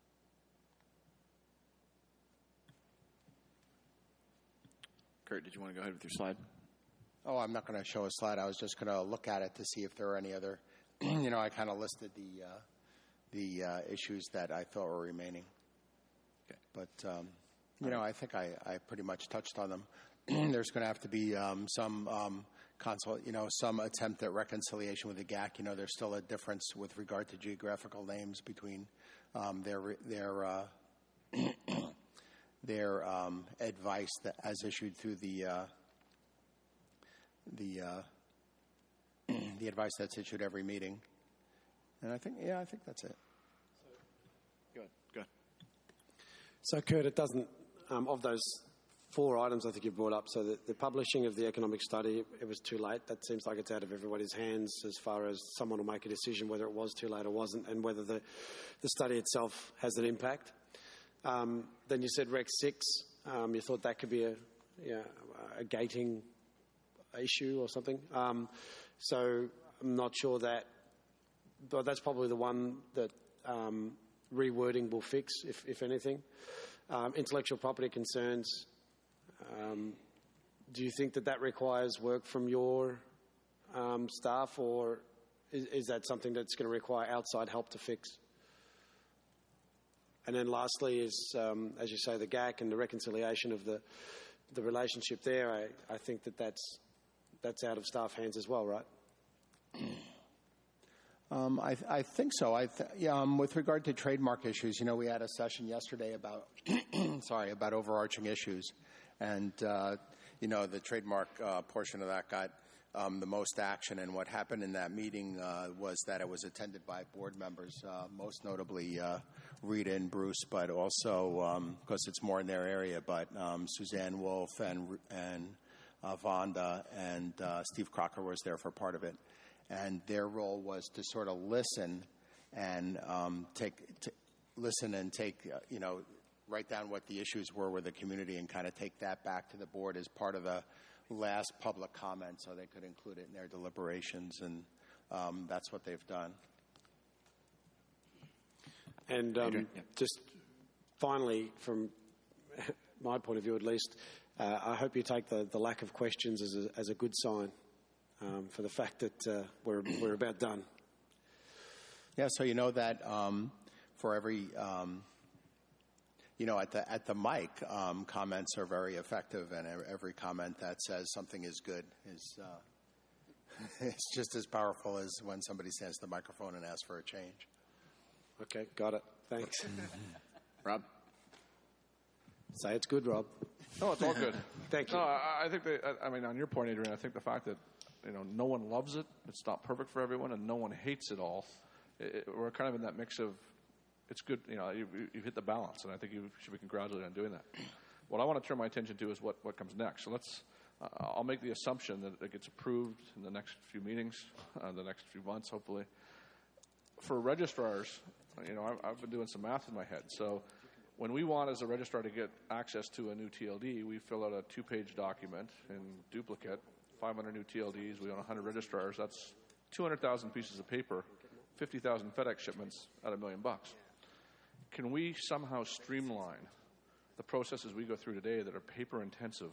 Speaker 5: Kurt, did you want to go ahead with your slide?
Speaker 9: Oh, I'm not going to show a slide. I was just going to look at it to see if there are any other, you know, I kind of listed the uh, the uh, issues that I thought were remaining.
Speaker 5: Okay.
Speaker 9: But, um, you know, I think I, I pretty much touched on them. There's going to have to be um, some um, consult, you know, some attempt at reconciliation with the G A C. You know, there's still a difference with regard to geographical names between um, their their uh, their um, advice that as issued through the uh, the uh, the advice that's issued every meeting. And I think, yeah, I think that's it.
Speaker 5: Go ahead. Go ahead.
Speaker 2: So, Kurt, it doesn't, um, of those four items I think you brought up, so the, the publishing of the economic study, it was too late. That seems like it's out of everybody's hands as far as someone will make a decision whether it was too late or wasn't, and whether the, the study itself has an impact. Um, then you said Rec six. Um, you thought that could be a, you know, a gating issue or something. Um, so I'm not sure that, but that's probably the one that um, rewording will fix, if, if anything. Um, intellectual property concerns, um, do you think that that requires work from your um, staff, or is, is that something that's going to require outside help to fix? And then lastly is, um, as you say, the G A C and the reconciliation of the the relationship there. I, I think that that's, that's out of staff hands as well, right?
Speaker 9: Um, I, I think so. I th- yeah, um, with regard to trademark issues, you know, we had a session yesterday about, sorry, about overarching issues, and uh, you know, the trademark uh, portion of that got um, the most action. And what happened in that meeting uh, was that it was attended by board members, uh, most notably uh, Rita and Bruce, but also because um, it's more in their area, but um, Suzanne Wolf and and uh, Vonda and uh, Steve Crocker was there for part of it. And their role was to sort of listen and um, take, t- listen and take, uh, you know, write down what the issues were with the community and kind of take that back to the board as part of the last public comment, so they could include it in their deliberations, and um, that's what they've done.
Speaker 2: And um, just finally, from my point of view at least, uh, I hope you take the, the lack of questions as a, as a good sign. Um, for the fact that uh, we're we're about done.
Speaker 9: Yeah, so you know that um, for every um, you know at the at the mic, um, comments are very effective, and every comment that says something is good is uh, it's just as powerful as when somebody stands to the microphone and asks for a change.
Speaker 2: Okay, got it. Thanks,
Speaker 5: Rob.
Speaker 2: Say it's good, Rob.
Speaker 6: No, it's all good.
Speaker 2: Thank you.
Speaker 6: No, I, I think that, I mean, on your point, Adrian, I think the fact that, you know, no one loves it, it's not perfect for everyone, and no one hates it all. It, it, we're kind of in that mix of, it's good, you know, you, you hit the balance, and I think you should be congratulated on doing that. What I want to turn my attention to is what, what comes next. So let's, uh, I'll make the assumption that it gets approved in the next few meetings, uh, the next few months, hopefully. For registrars, you know, I've, I've been doing some math in my head. So when we want, as a registrar, to get access to a new T L D, we fill out a two-page document in duplicate, five hundred new T L Ds, we own one hundred registrars. That's two hundred thousand pieces of paper, fifty thousand FedEx shipments at a million bucks. Can we somehow streamline the processes we go through today that are paper-intensive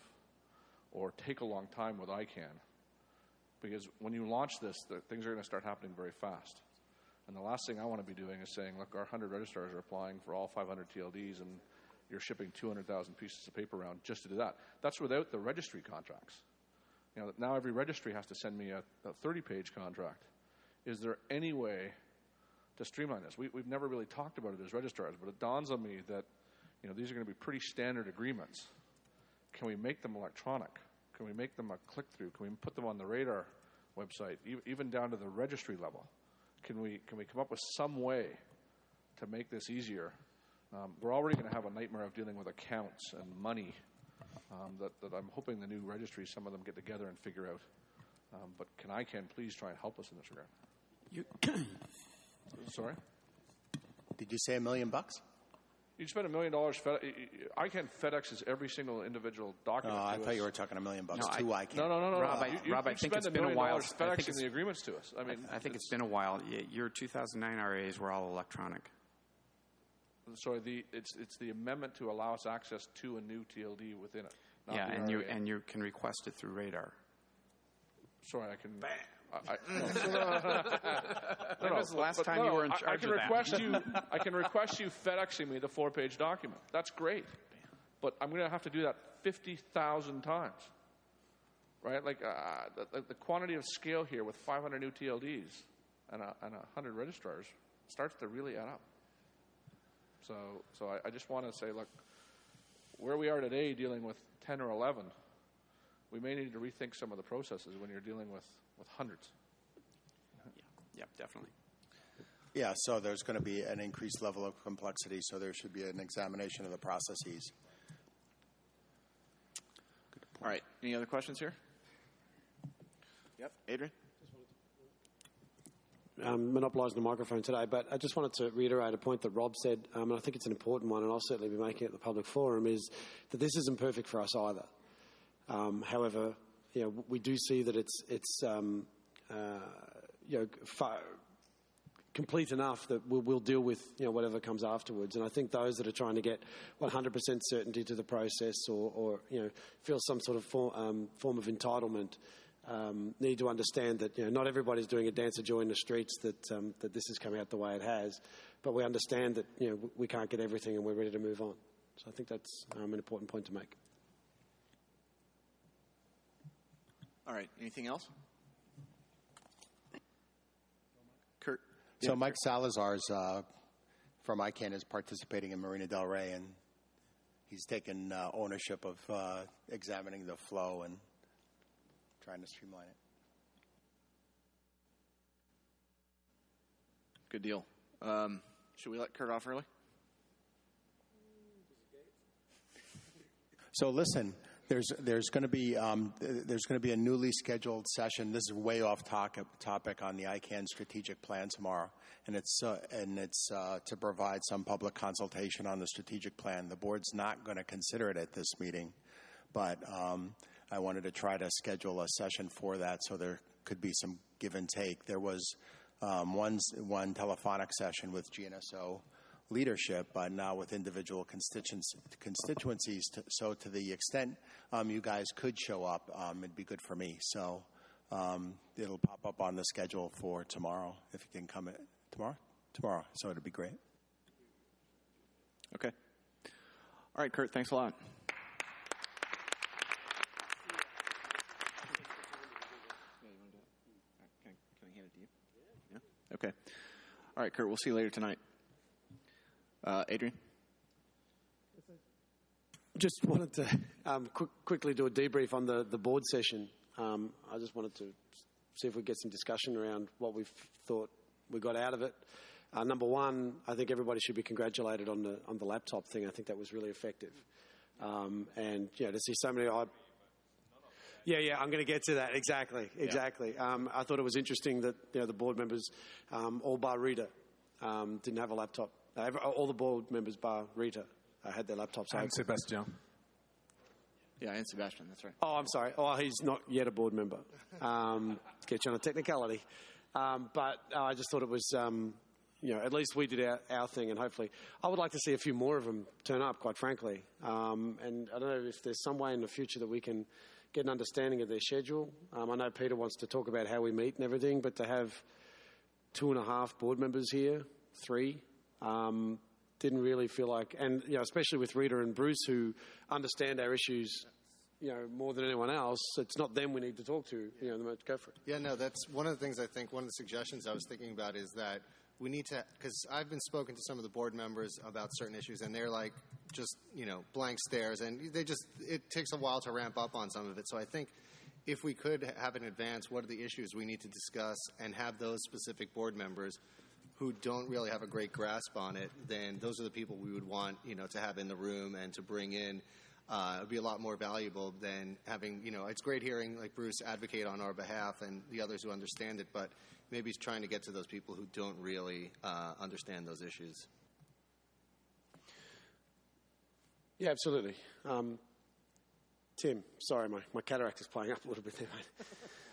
Speaker 6: or take a long time with I CANN? Because when you launch this, the, things are going to start happening very fast. And the last thing I want to be doing is saying, look, our one hundred registrars are applying for all five hundred T L Ds, and you're shipping two hundred thousand pieces of paper around just to do that. That's without the registry contracts. You know, now every registry has to send me a, a thirty-page contract. Is there any way to streamline this? We, we've never really talked about it as registrars, but it dawns on me that, you know, these are going to be pretty standard agreements. Can we make them electronic? Can we make them a click-through? Can we put them on the Radar website, e- even down to the registry level? Can we can we come up with some way to make this easier? Um, we're already going to have a nightmare of dealing with accounts and money um, that, that I'm hoping the new registries, some of them get together and figure out. Um, but can I can please try and help us in this regard?
Speaker 9: You
Speaker 6: Sorry?
Speaker 9: Did you say a million bucks?
Speaker 6: You spend a million dollars. I CANN FedExes every single individual document.
Speaker 9: Oh, I
Speaker 6: to
Speaker 9: thought
Speaker 6: us.
Speaker 9: you were talking a million bucks
Speaker 17: No,
Speaker 9: to
Speaker 17: I-
Speaker 9: I CANN.
Speaker 6: No, no, no, no.
Speaker 17: Rob,
Speaker 6: no.
Speaker 17: I,
Speaker 6: You, you,
Speaker 17: Rob,
Speaker 6: you
Speaker 17: I think
Speaker 6: spend
Speaker 17: it's
Speaker 6: a
Speaker 17: been a
Speaker 6: million
Speaker 17: while.
Speaker 6: dollars
Speaker 17: I think
Speaker 6: FedExing
Speaker 17: it's,
Speaker 6: the agreements to us. I mean,
Speaker 17: I think it's been a while. Y- Your two thousand nine R As were all electronic.
Speaker 6: sorry, the it's it's the amendment to allow us access to a new T L D within it. not
Speaker 17: Yeah,
Speaker 6: the
Speaker 17: and you
Speaker 6: R A.
Speaker 17: and you can request it through Radar.
Speaker 6: Sorry, I can. I, I, no, no, no, no,
Speaker 17: When
Speaker 6: no,
Speaker 17: was the
Speaker 6: but-
Speaker 17: last
Speaker 6: but
Speaker 17: time
Speaker 6: no,
Speaker 17: you were in
Speaker 6: I-
Speaker 17: charge
Speaker 6: I can
Speaker 17: of that?
Speaker 6: request you. I can request you FedExing me the four-page document. That's great, but I'm going to have to do that fifty thousand times, right? Like uh, the, the quantity of scale here with five hundred new T L Ds and a, and one hundred registrars starts to really add up. So, so I, I just want to say, look, where we are today, dealing with ten or eleven, we may need to rethink some of the processes when you're dealing with, with hundreds.
Speaker 17: Yeah, definitely.
Speaker 9: Yeah, so there's going to be an increased level of complexity, so there should be an examination of the processes.
Speaker 5: All right. Any other questions here? Yep. Adrian?
Speaker 2: Um, monopolising the microphone today, but I just wanted to reiterate a point that Rob said, um, and I think it's an important one, and I'll certainly be making it at the public forum, is that this isn't perfect for us either. Um, however, you know, we do see that it's it's um, uh, you know far, complete enough that we'll, we'll deal with, you know, whatever comes afterwards. And I think those that are trying to get one hundred percent certainty to the process, or, or you know, feel some sort of form, um, form of entitlement, um, need to understand that, you know, not everybody's doing a dance of joy in the streets that um, that this has come out the way it has, but we understand that, you know, we can't get everything and we're ready to move on. So I think that's um, an important point to make.
Speaker 5: All right. Anything else? Kurt.
Speaker 9: So Mike Salazar's uh, from I CANN is participating in Marina Del Rey, and he's taken uh, ownership of uh, examining the flow and trying to streamline it.
Speaker 5: Good deal. Um, should we let Kurt off early?
Speaker 9: So listen, there's there's going to be um, there's going to be a newly scheduled session. This is way off topic topic on the I CANN strategic plan tomorrow, and it's uh, and it's uh, to provide some public consultation on the strategic plan. The board's not going to consider it at this meeting, but um, I wanted to try to schedule a session for that so there could be some give and take. There was um, one one telephonic session with G N S O leadership, but now with individual constituencies. constituencies to, so to the extent um, you guys could show up, um, it'd be good for me. So um, it'll pop up on the schedule for tomorrow if you can come in tomorrow. Tomorrow, so it'd be great.
Speaker 5: Okay. All right, Kurt. Thanks a lot. Can I hand it to you? Yeah. Okay. All right, Kurt. We'll see you later tonight. Uh, Adrian?
Speaker 2: Just wanted to um, quick, quickly do a debrief on the, the board session. Um, I just wanted to see if we get some discussion around what we've thought we got out of it. Uh, number one, I think everybody should be congratulated on the on the laptop thing. I think that was really effective. Um, and, you know, to see so many odd... Yeah, yeah, I'm going to get to that. Exactly, exactly. Yeah. Um, I thought it was interesting that, you know, the board members, um, all bar Rita, um, didn't have a laptop. Uh, all the board members, bar Rita, uh, had their laptops.
Speaker 6: And Sebastian.
Speaker 5: Yeah, and Sebastian, that's right.
Speaker 2: Oh, I'm sorry. Oh, he's not yet a board member. Um, to get you on a technicality. Um, but uh, I just thought it was, um, you know, at least we did our, our thing, and hopefully I would like to see a few more of them turn up, quite frankly. Um, and I don't know if there's some way in the future that we can get an understanding of their schedule. Um, I know Peter wants to talk about how we meet and everything, but to have two and a half board members here, three, Um, didn't really feel like, and you know, especially with Rita and Bruce, who understand our issues, you know, more than anyone else. It's not them we need to talk to. You know, go for it.
Speaker 11: Yeah, no, that's one of the things I think. One of the suggestions I was thinking about is that we need to, because I've been spoken to some of the board members about certain issues, and they're like just you know blank stares, and they just it takes a while to ramp up on some of it. So I think if we could have in advance, what are the issues we need to discuss, and have those specific board members who don't really have a great grasp on it, then those are the people we would want, you know, to have in the room and to bring in. Uh, it would be a lot more valuable than having, you know, it's great hearing like Bruce advocate on our behalf and the others who understand it, but maybe he's trying to get to those people who don't really uh, understand those issues.
Speaker 2: Yeah, absolutely. Um, Tim, sorry, my, my cataract is playing up a little bit there, mate.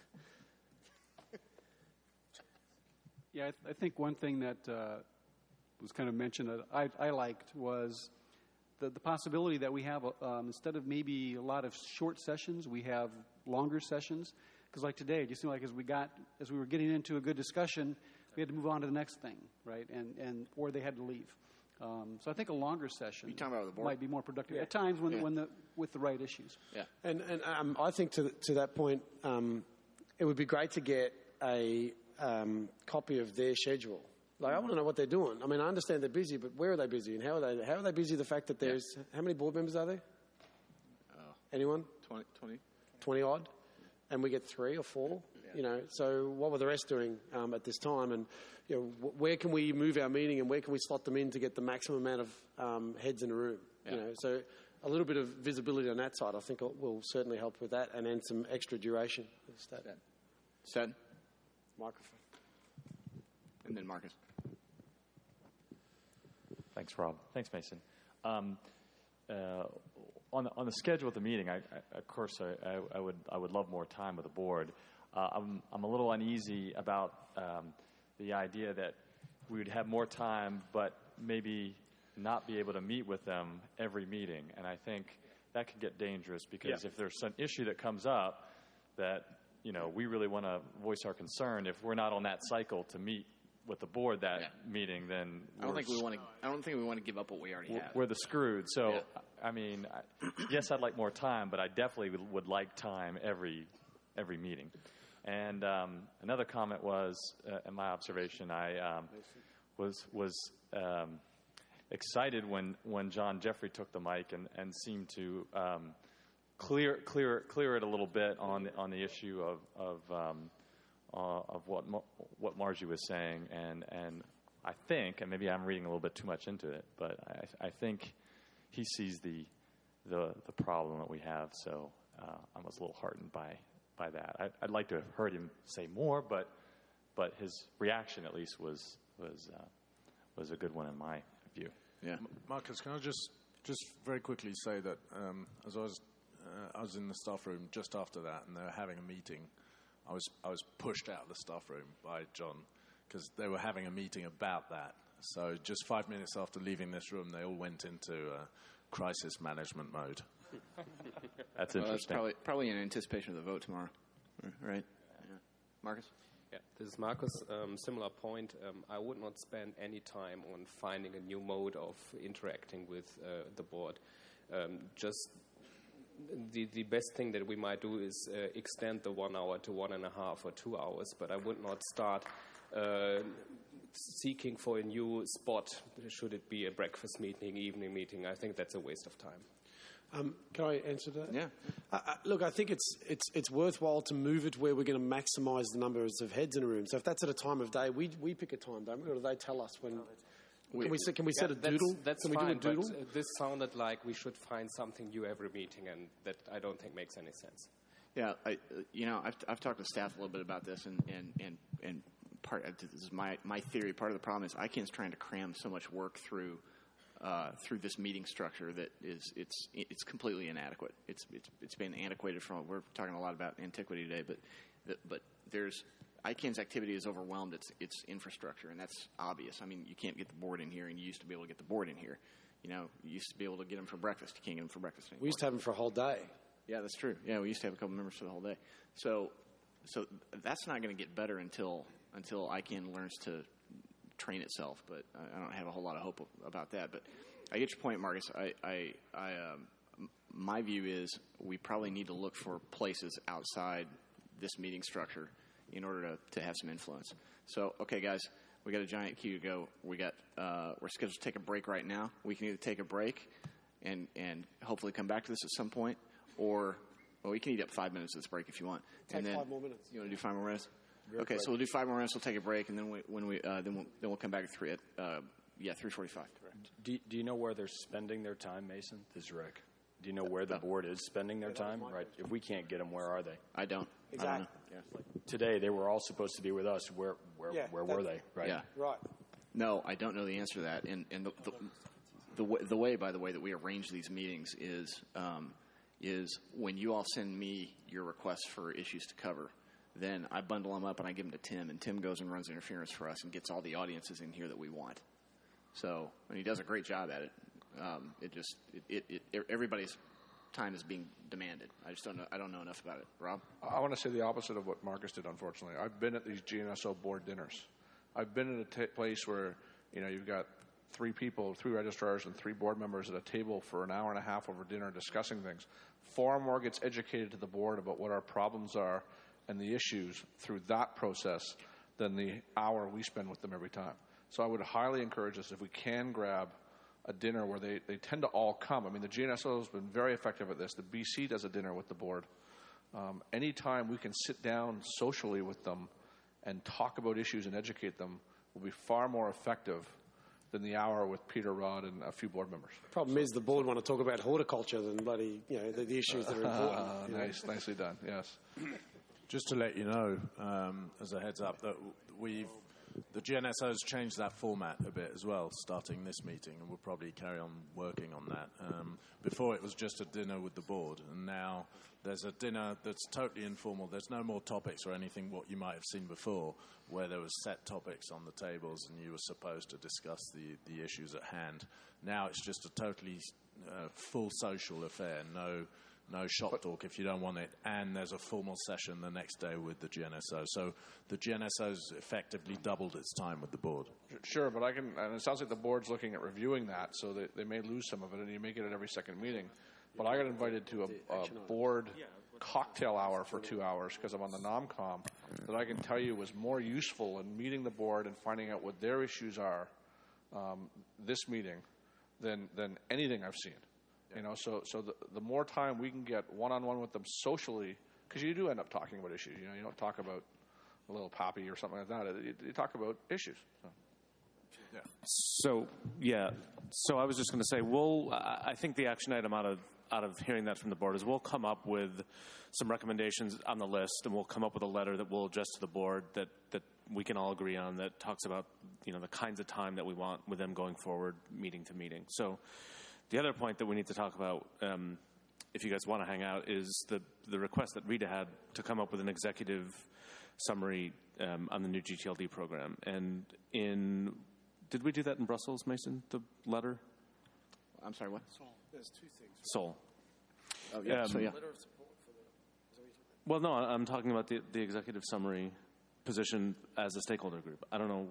Speaker 8: Yeah, I, th- I think one thing that uh, was kind of mentioned that I, I liked was the, the possibility that we have, um, instead of maybe a lot of short sessions, we have longer sessions. Because like today, it just seemed like as we got, as we were getting into a good discussion, we had to move on to the next thing, right? And and or they had to leave. Um, so I think a longer session
Speaker 5: you talking about the board?
Speaker 8: might be more productive
Speaker 2: Yeah.
Speaker 8: at times when
Speaker 2: Yeah.
Speaker 8: when the with the right issues.
Speaker 5: Yeah,
Speaker 2: and and um, I think to to that point, um, it would be great to get a um, copy of their schedule. Like, I want to know what they're doing. I mean, I understand they're busy, but where are they busy, and how are they? How are they busy? The fact that there's yeah. how many board members are there?
Speaker 5: Oh.
Speaker 2: Anyone?
Speaker 5: twenty, twenty
Speaker 2: twenty odd, and we get three or four. Yeah. You know, so what were the rest doing um, at this time? And you know, w- where can we move our meeting, and where can we slot them in to get the maximum amount of um, heads in a room? Yeah. You know, so a little bit of visibility on that side, I think, will, will certainly help with that, and then some extra duration.
Speaker 5: Set. Set.
Speaker 2: Microphone.
Speaker 5: And then Marcus.
Speaker 18: Thanks, Rob. Thanks, Mason. Um, uh, on the, on the schedule of the meeting, I, I, of course, I, I, I would I would love more time with the board. Uh, I'm I'm a little uneasy about um, the idea that we would have more time, but maybe not be able to meet with them every meeting. And I think that could get dangerous because
Speaker 19: Yeah.
Speaker 18: if there's some issue that comes up that, you know, we really want to voice our concern, if we're not on that cycle to meet with the board that
Speaker 5: Yeah.
Speaker 18: meeting, then
Speaker 5: I don't
Speaker 18: we're
Speaker 5: think we want to. I don't think we want to give up what we already
Speaker 18: we're,
Speaker 5: have.
Speaker 18: we're the screwed. So,
Speaker 5: Yeah.
Speaker 18: I mean, I, yes, I'd like more time, but I definitely would, would like time every every meeting. And um, another comment was, uh, in my observation, I um, was was um, excited when, when John Jeffrey took the mic and, and seemed to um, clear clear clear it a little bit on the, on the issue of of um, uh, of what Mar- what Margie was saying, and and I think, and maybe I'm reading a little bit too much into it, but I, I think he sees the the the problem that we have. So uh, I was a little heartened by by that. I, I'd like to have heard him say more, but but his reaction at least was was uh, was a good one in my view.
Speaker 5: Yeah,
Speaker 10: Marcus, can I just just very quickly say that um, as I was uh, I was in the staff room just after that, and they were having a meeting. I was I was pushed out of the staff room by John because they were having a meeting about that. So just five minutes after leaving this room, they all went into uh, crisis management mode.
Speaker 18: That's
Speaker 5: Well,
Speaker 18: interesting.
Speaker 5: probably probably in anticipation of the vote tomorrow, right? Yeah. Marcus.
Speaker 19: Yeah, this is Marcus. Um, similar point. Um, I would not spend any time on finding a new mode of interacting with uh, the board. Um, just the the best thing that we might do is uh, extend the one hour to one and a half or two hours. But I would not start uh, seeking for a new spot. Should it be a breakfast meeting, evening meeting? I think that's a waste of time.
Speaker 2: Um, can I answer that?
Speaker 5: Yeah.
Speaker 2: Uh, uh, look, I think it's it's it's worthwhile to move it where we're going to maximise the numbers of heads in a room. So if that's at a time of day, we we pick a time, don't we? Or do they tell us when? Can we set, can we set
Speaker 19: Yeah,
Speaker 2: a doodle?
Speaker 19: That's, that's
Speaker 2: can we
Speaker 19: fine,
Speaker 2: do a doodle?
Speaker 19: but uh, this sounded like we should find something new every meeting, and that I don't think makes any sense.
Speaker 5: Yeah, I, uh, you know, I've, I've talked to staff a little bit about this, and and and, and part uh, this is my my theory. Part of the problem is I can't trying to cram so much work through uh, through this meeting structure that is it's it's completely inadequate. It's it's it's been antiquated from. We're talking a lot about antiquity today, but the, but there's I CAN's activity is overwhelmed its its infrastructure, and that's obvious. I mean, you can't get the board in here, and you used to be able to get the board in here. You know, you used to be able to get them for breakfast. You can't get them for breakfast anymore.
Speaker 2: We used to have them for a whole day.
Speaker 5: Yeah, that's true. Yeah, we used to have a couple members for the whole day. So, so that's not going to get better until until I CAN learns to train itself. But I, I don't have a whole lot of hope about that. But I get your point, Marcus. I, I, I um, my view is we probably need to look for places outside this meeting structure in order to, to have some influence. So, okay, guys, we got a giant queue to go. We got uh, we're scheduled to take a break right now. We can either take a break and and hopefully come back to this at some point, or well, we can eat up five minutes of this break if you want.
Speaker 2: Take
Speaker 5: and then,
Speaker 2: five more minutes.
Speaker 5: You want to do five more minutes?
Speaker 2: Real
Speaker 5: okay,
Speaker 2: quick.
Speaker 5: so we'll do five more minutes. We'll take a break, and then we, when we uh, then we'll then we'll come back at three at uh, yeah three forty-five. Correct.
Speaker 20: Do, do you know where they're spending their time, Mason? This is Rick. Do you know where the board is spending their time? Right. If we can't get them, where are they?
Speaker 5: I don't.
Speaker 2: Exactly.
Speaker 5: I don't know. Yeah.
Speaker 20: Today they were all supposed to be with us. Where where
Speaker 2: Yeah,
Speaker 20: where were they? Right.
Speaker 5: Yeah.
Speaker 2: Right.
Speaker 5: No, I don't know the answer to that. And and the the, the, way, the way, by the way, that we arrange these meetings is um, is when you all send me your requests for issues to cover, then I bundle them up and I give them to Tim, and Tim goes and runs interference for us and gets all the audiences in here that we want. So, and he does a great job at it. Um, it just it, it, it everybody's time is being demanded. I just don't know. I don't know enough about it. Rob?
Speaker 6: I want to say the opposite of what Marcus did, unfortunately. I've been at these G N S O board dinners. I've been in a t- place where, you know, you've got three people, three registrars and three board members at a table for an hour and a half over dinner discussing things. Far more gets educated to the board about what our problems are and the issues through that process than the hour we spend with them every time. So I would highly encourage us, if we can grab a dinner where they, they tend to all come. I mean, the G N S O has been very effective at this. The B C does a dinner with the board. Um, anytime we can sit down socially with them and talk about issues and educate them will be far more effective than the hour with Peter, Rod, and a few board members.
Speaker 2: Problem is, the board want to talk about horticulture than bloody, you know, the, the issues that are important.
Speaker 6: Uh,
Speaker 2: you know.
Speaker 6: nice, nicely done. Yes.
Speaker 10: Just to let you know, um, as a heads up, that we've the G N S O's changed that format a bit as well, starting this meeting, and we'll probably carry on working on that. Um, before it was just a dinner with the board, and now there's a dinner that's totally informal. There's no more topics or anything what you might have seen before, where there was set topics on the tables and you were supposed to discuss the, the issues at hand. Now it's just a totally uh, full social affair, no no shop talk if you don't want it, and there's a formal session the next day with the G N S O. So the G N S O's effectively doubled its time with the board.
Speaker 6: Sure, but I can, and it sounds like the board's looking at reviewing that, so they, they may lose some of it, and you may get it every second meeting. But I got invited to a, a board cocktail hour for two hours because I'm on the NOMCOM that I can tell you was more useful in meeting the board and finding out what their issues are um, this meeting than than anything I've seen. You know, so so the, the more time we can get one-on-one with them socially, because you do end up talking about issues. You know, you don't talk about a little poppy or something like that. You, you talk about issues. So.
Speaker 10: Yeah.
Speaker 21: So yeah. So I was just going to say, we'll. I think the action item out of out of hearing that from the board is we'll come up with some recommendations on the list, and we'll come up with a letter that we'll address to the board that that we can all agree on, that talks about, you know, the kinds of time that we want with them going forward, meeting to meeting. So. The other point that we need to talk about, um, if you guys want to hang out, is the, the request that Rita had to come up with an executive summary um, on the new G T L D program. And in, did we do that in Brussels, Mason, the letter?
Speaker 5: I'm sorry, what?
Speaker 2: Seoul. There's two things. Right?
Speaker 21: Seoul.
Speaker 5: Oh, yeah,
Speaker 21: Um,
Speaker 5: so yeah.
Speaker 2: Letter of support for the. Is that what you're
Speaker 21: Well, no, I'm talking about the, the executive summary position as a stakeholder group. I don't know.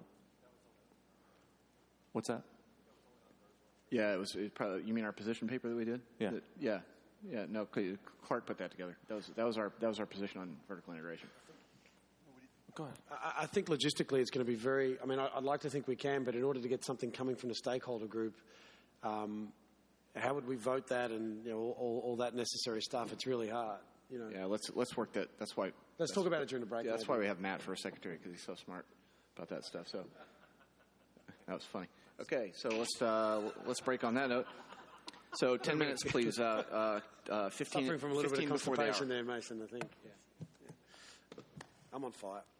Speaker 21: What's that?
Speaker 5: Yeah, it was, it was probably. You mean our position paper that we did?
Speaker 21: Yeah.
Speaker 5: That, yeah. Yeah. No, Clark put that together. That was that was our that was our position on vertical integration.
Speaker 21: Go ahead.
Speaker 2: I, I think logistically it's going to be very. I mean, I, I'd like to think we can, but in order to get something coming from the stakeholder group, um, how would we vote that, and you know, all, all, all that necessary stuff? It's really hard. You know.
Speaker 5: Yeah. Let's let's work that. That's why.
Speaker 2: Let's talk about it during the break.
Speaker 5: Yeah, that's
Speaker 2: maybe.
Speaker 5: why we have Matt for a secretary, because he's so smart about that stuff. So that was funny. Okay, so let's uh, let's break on that note. So ten minutes, please. Uh, uh, uh, fifteen.
Speaker 2: Suffering from a little bit of
Speaker 5: before the hour.
Speaker 2: constipation there, Mason. I think. Yeah. Yeah. I'm on fire.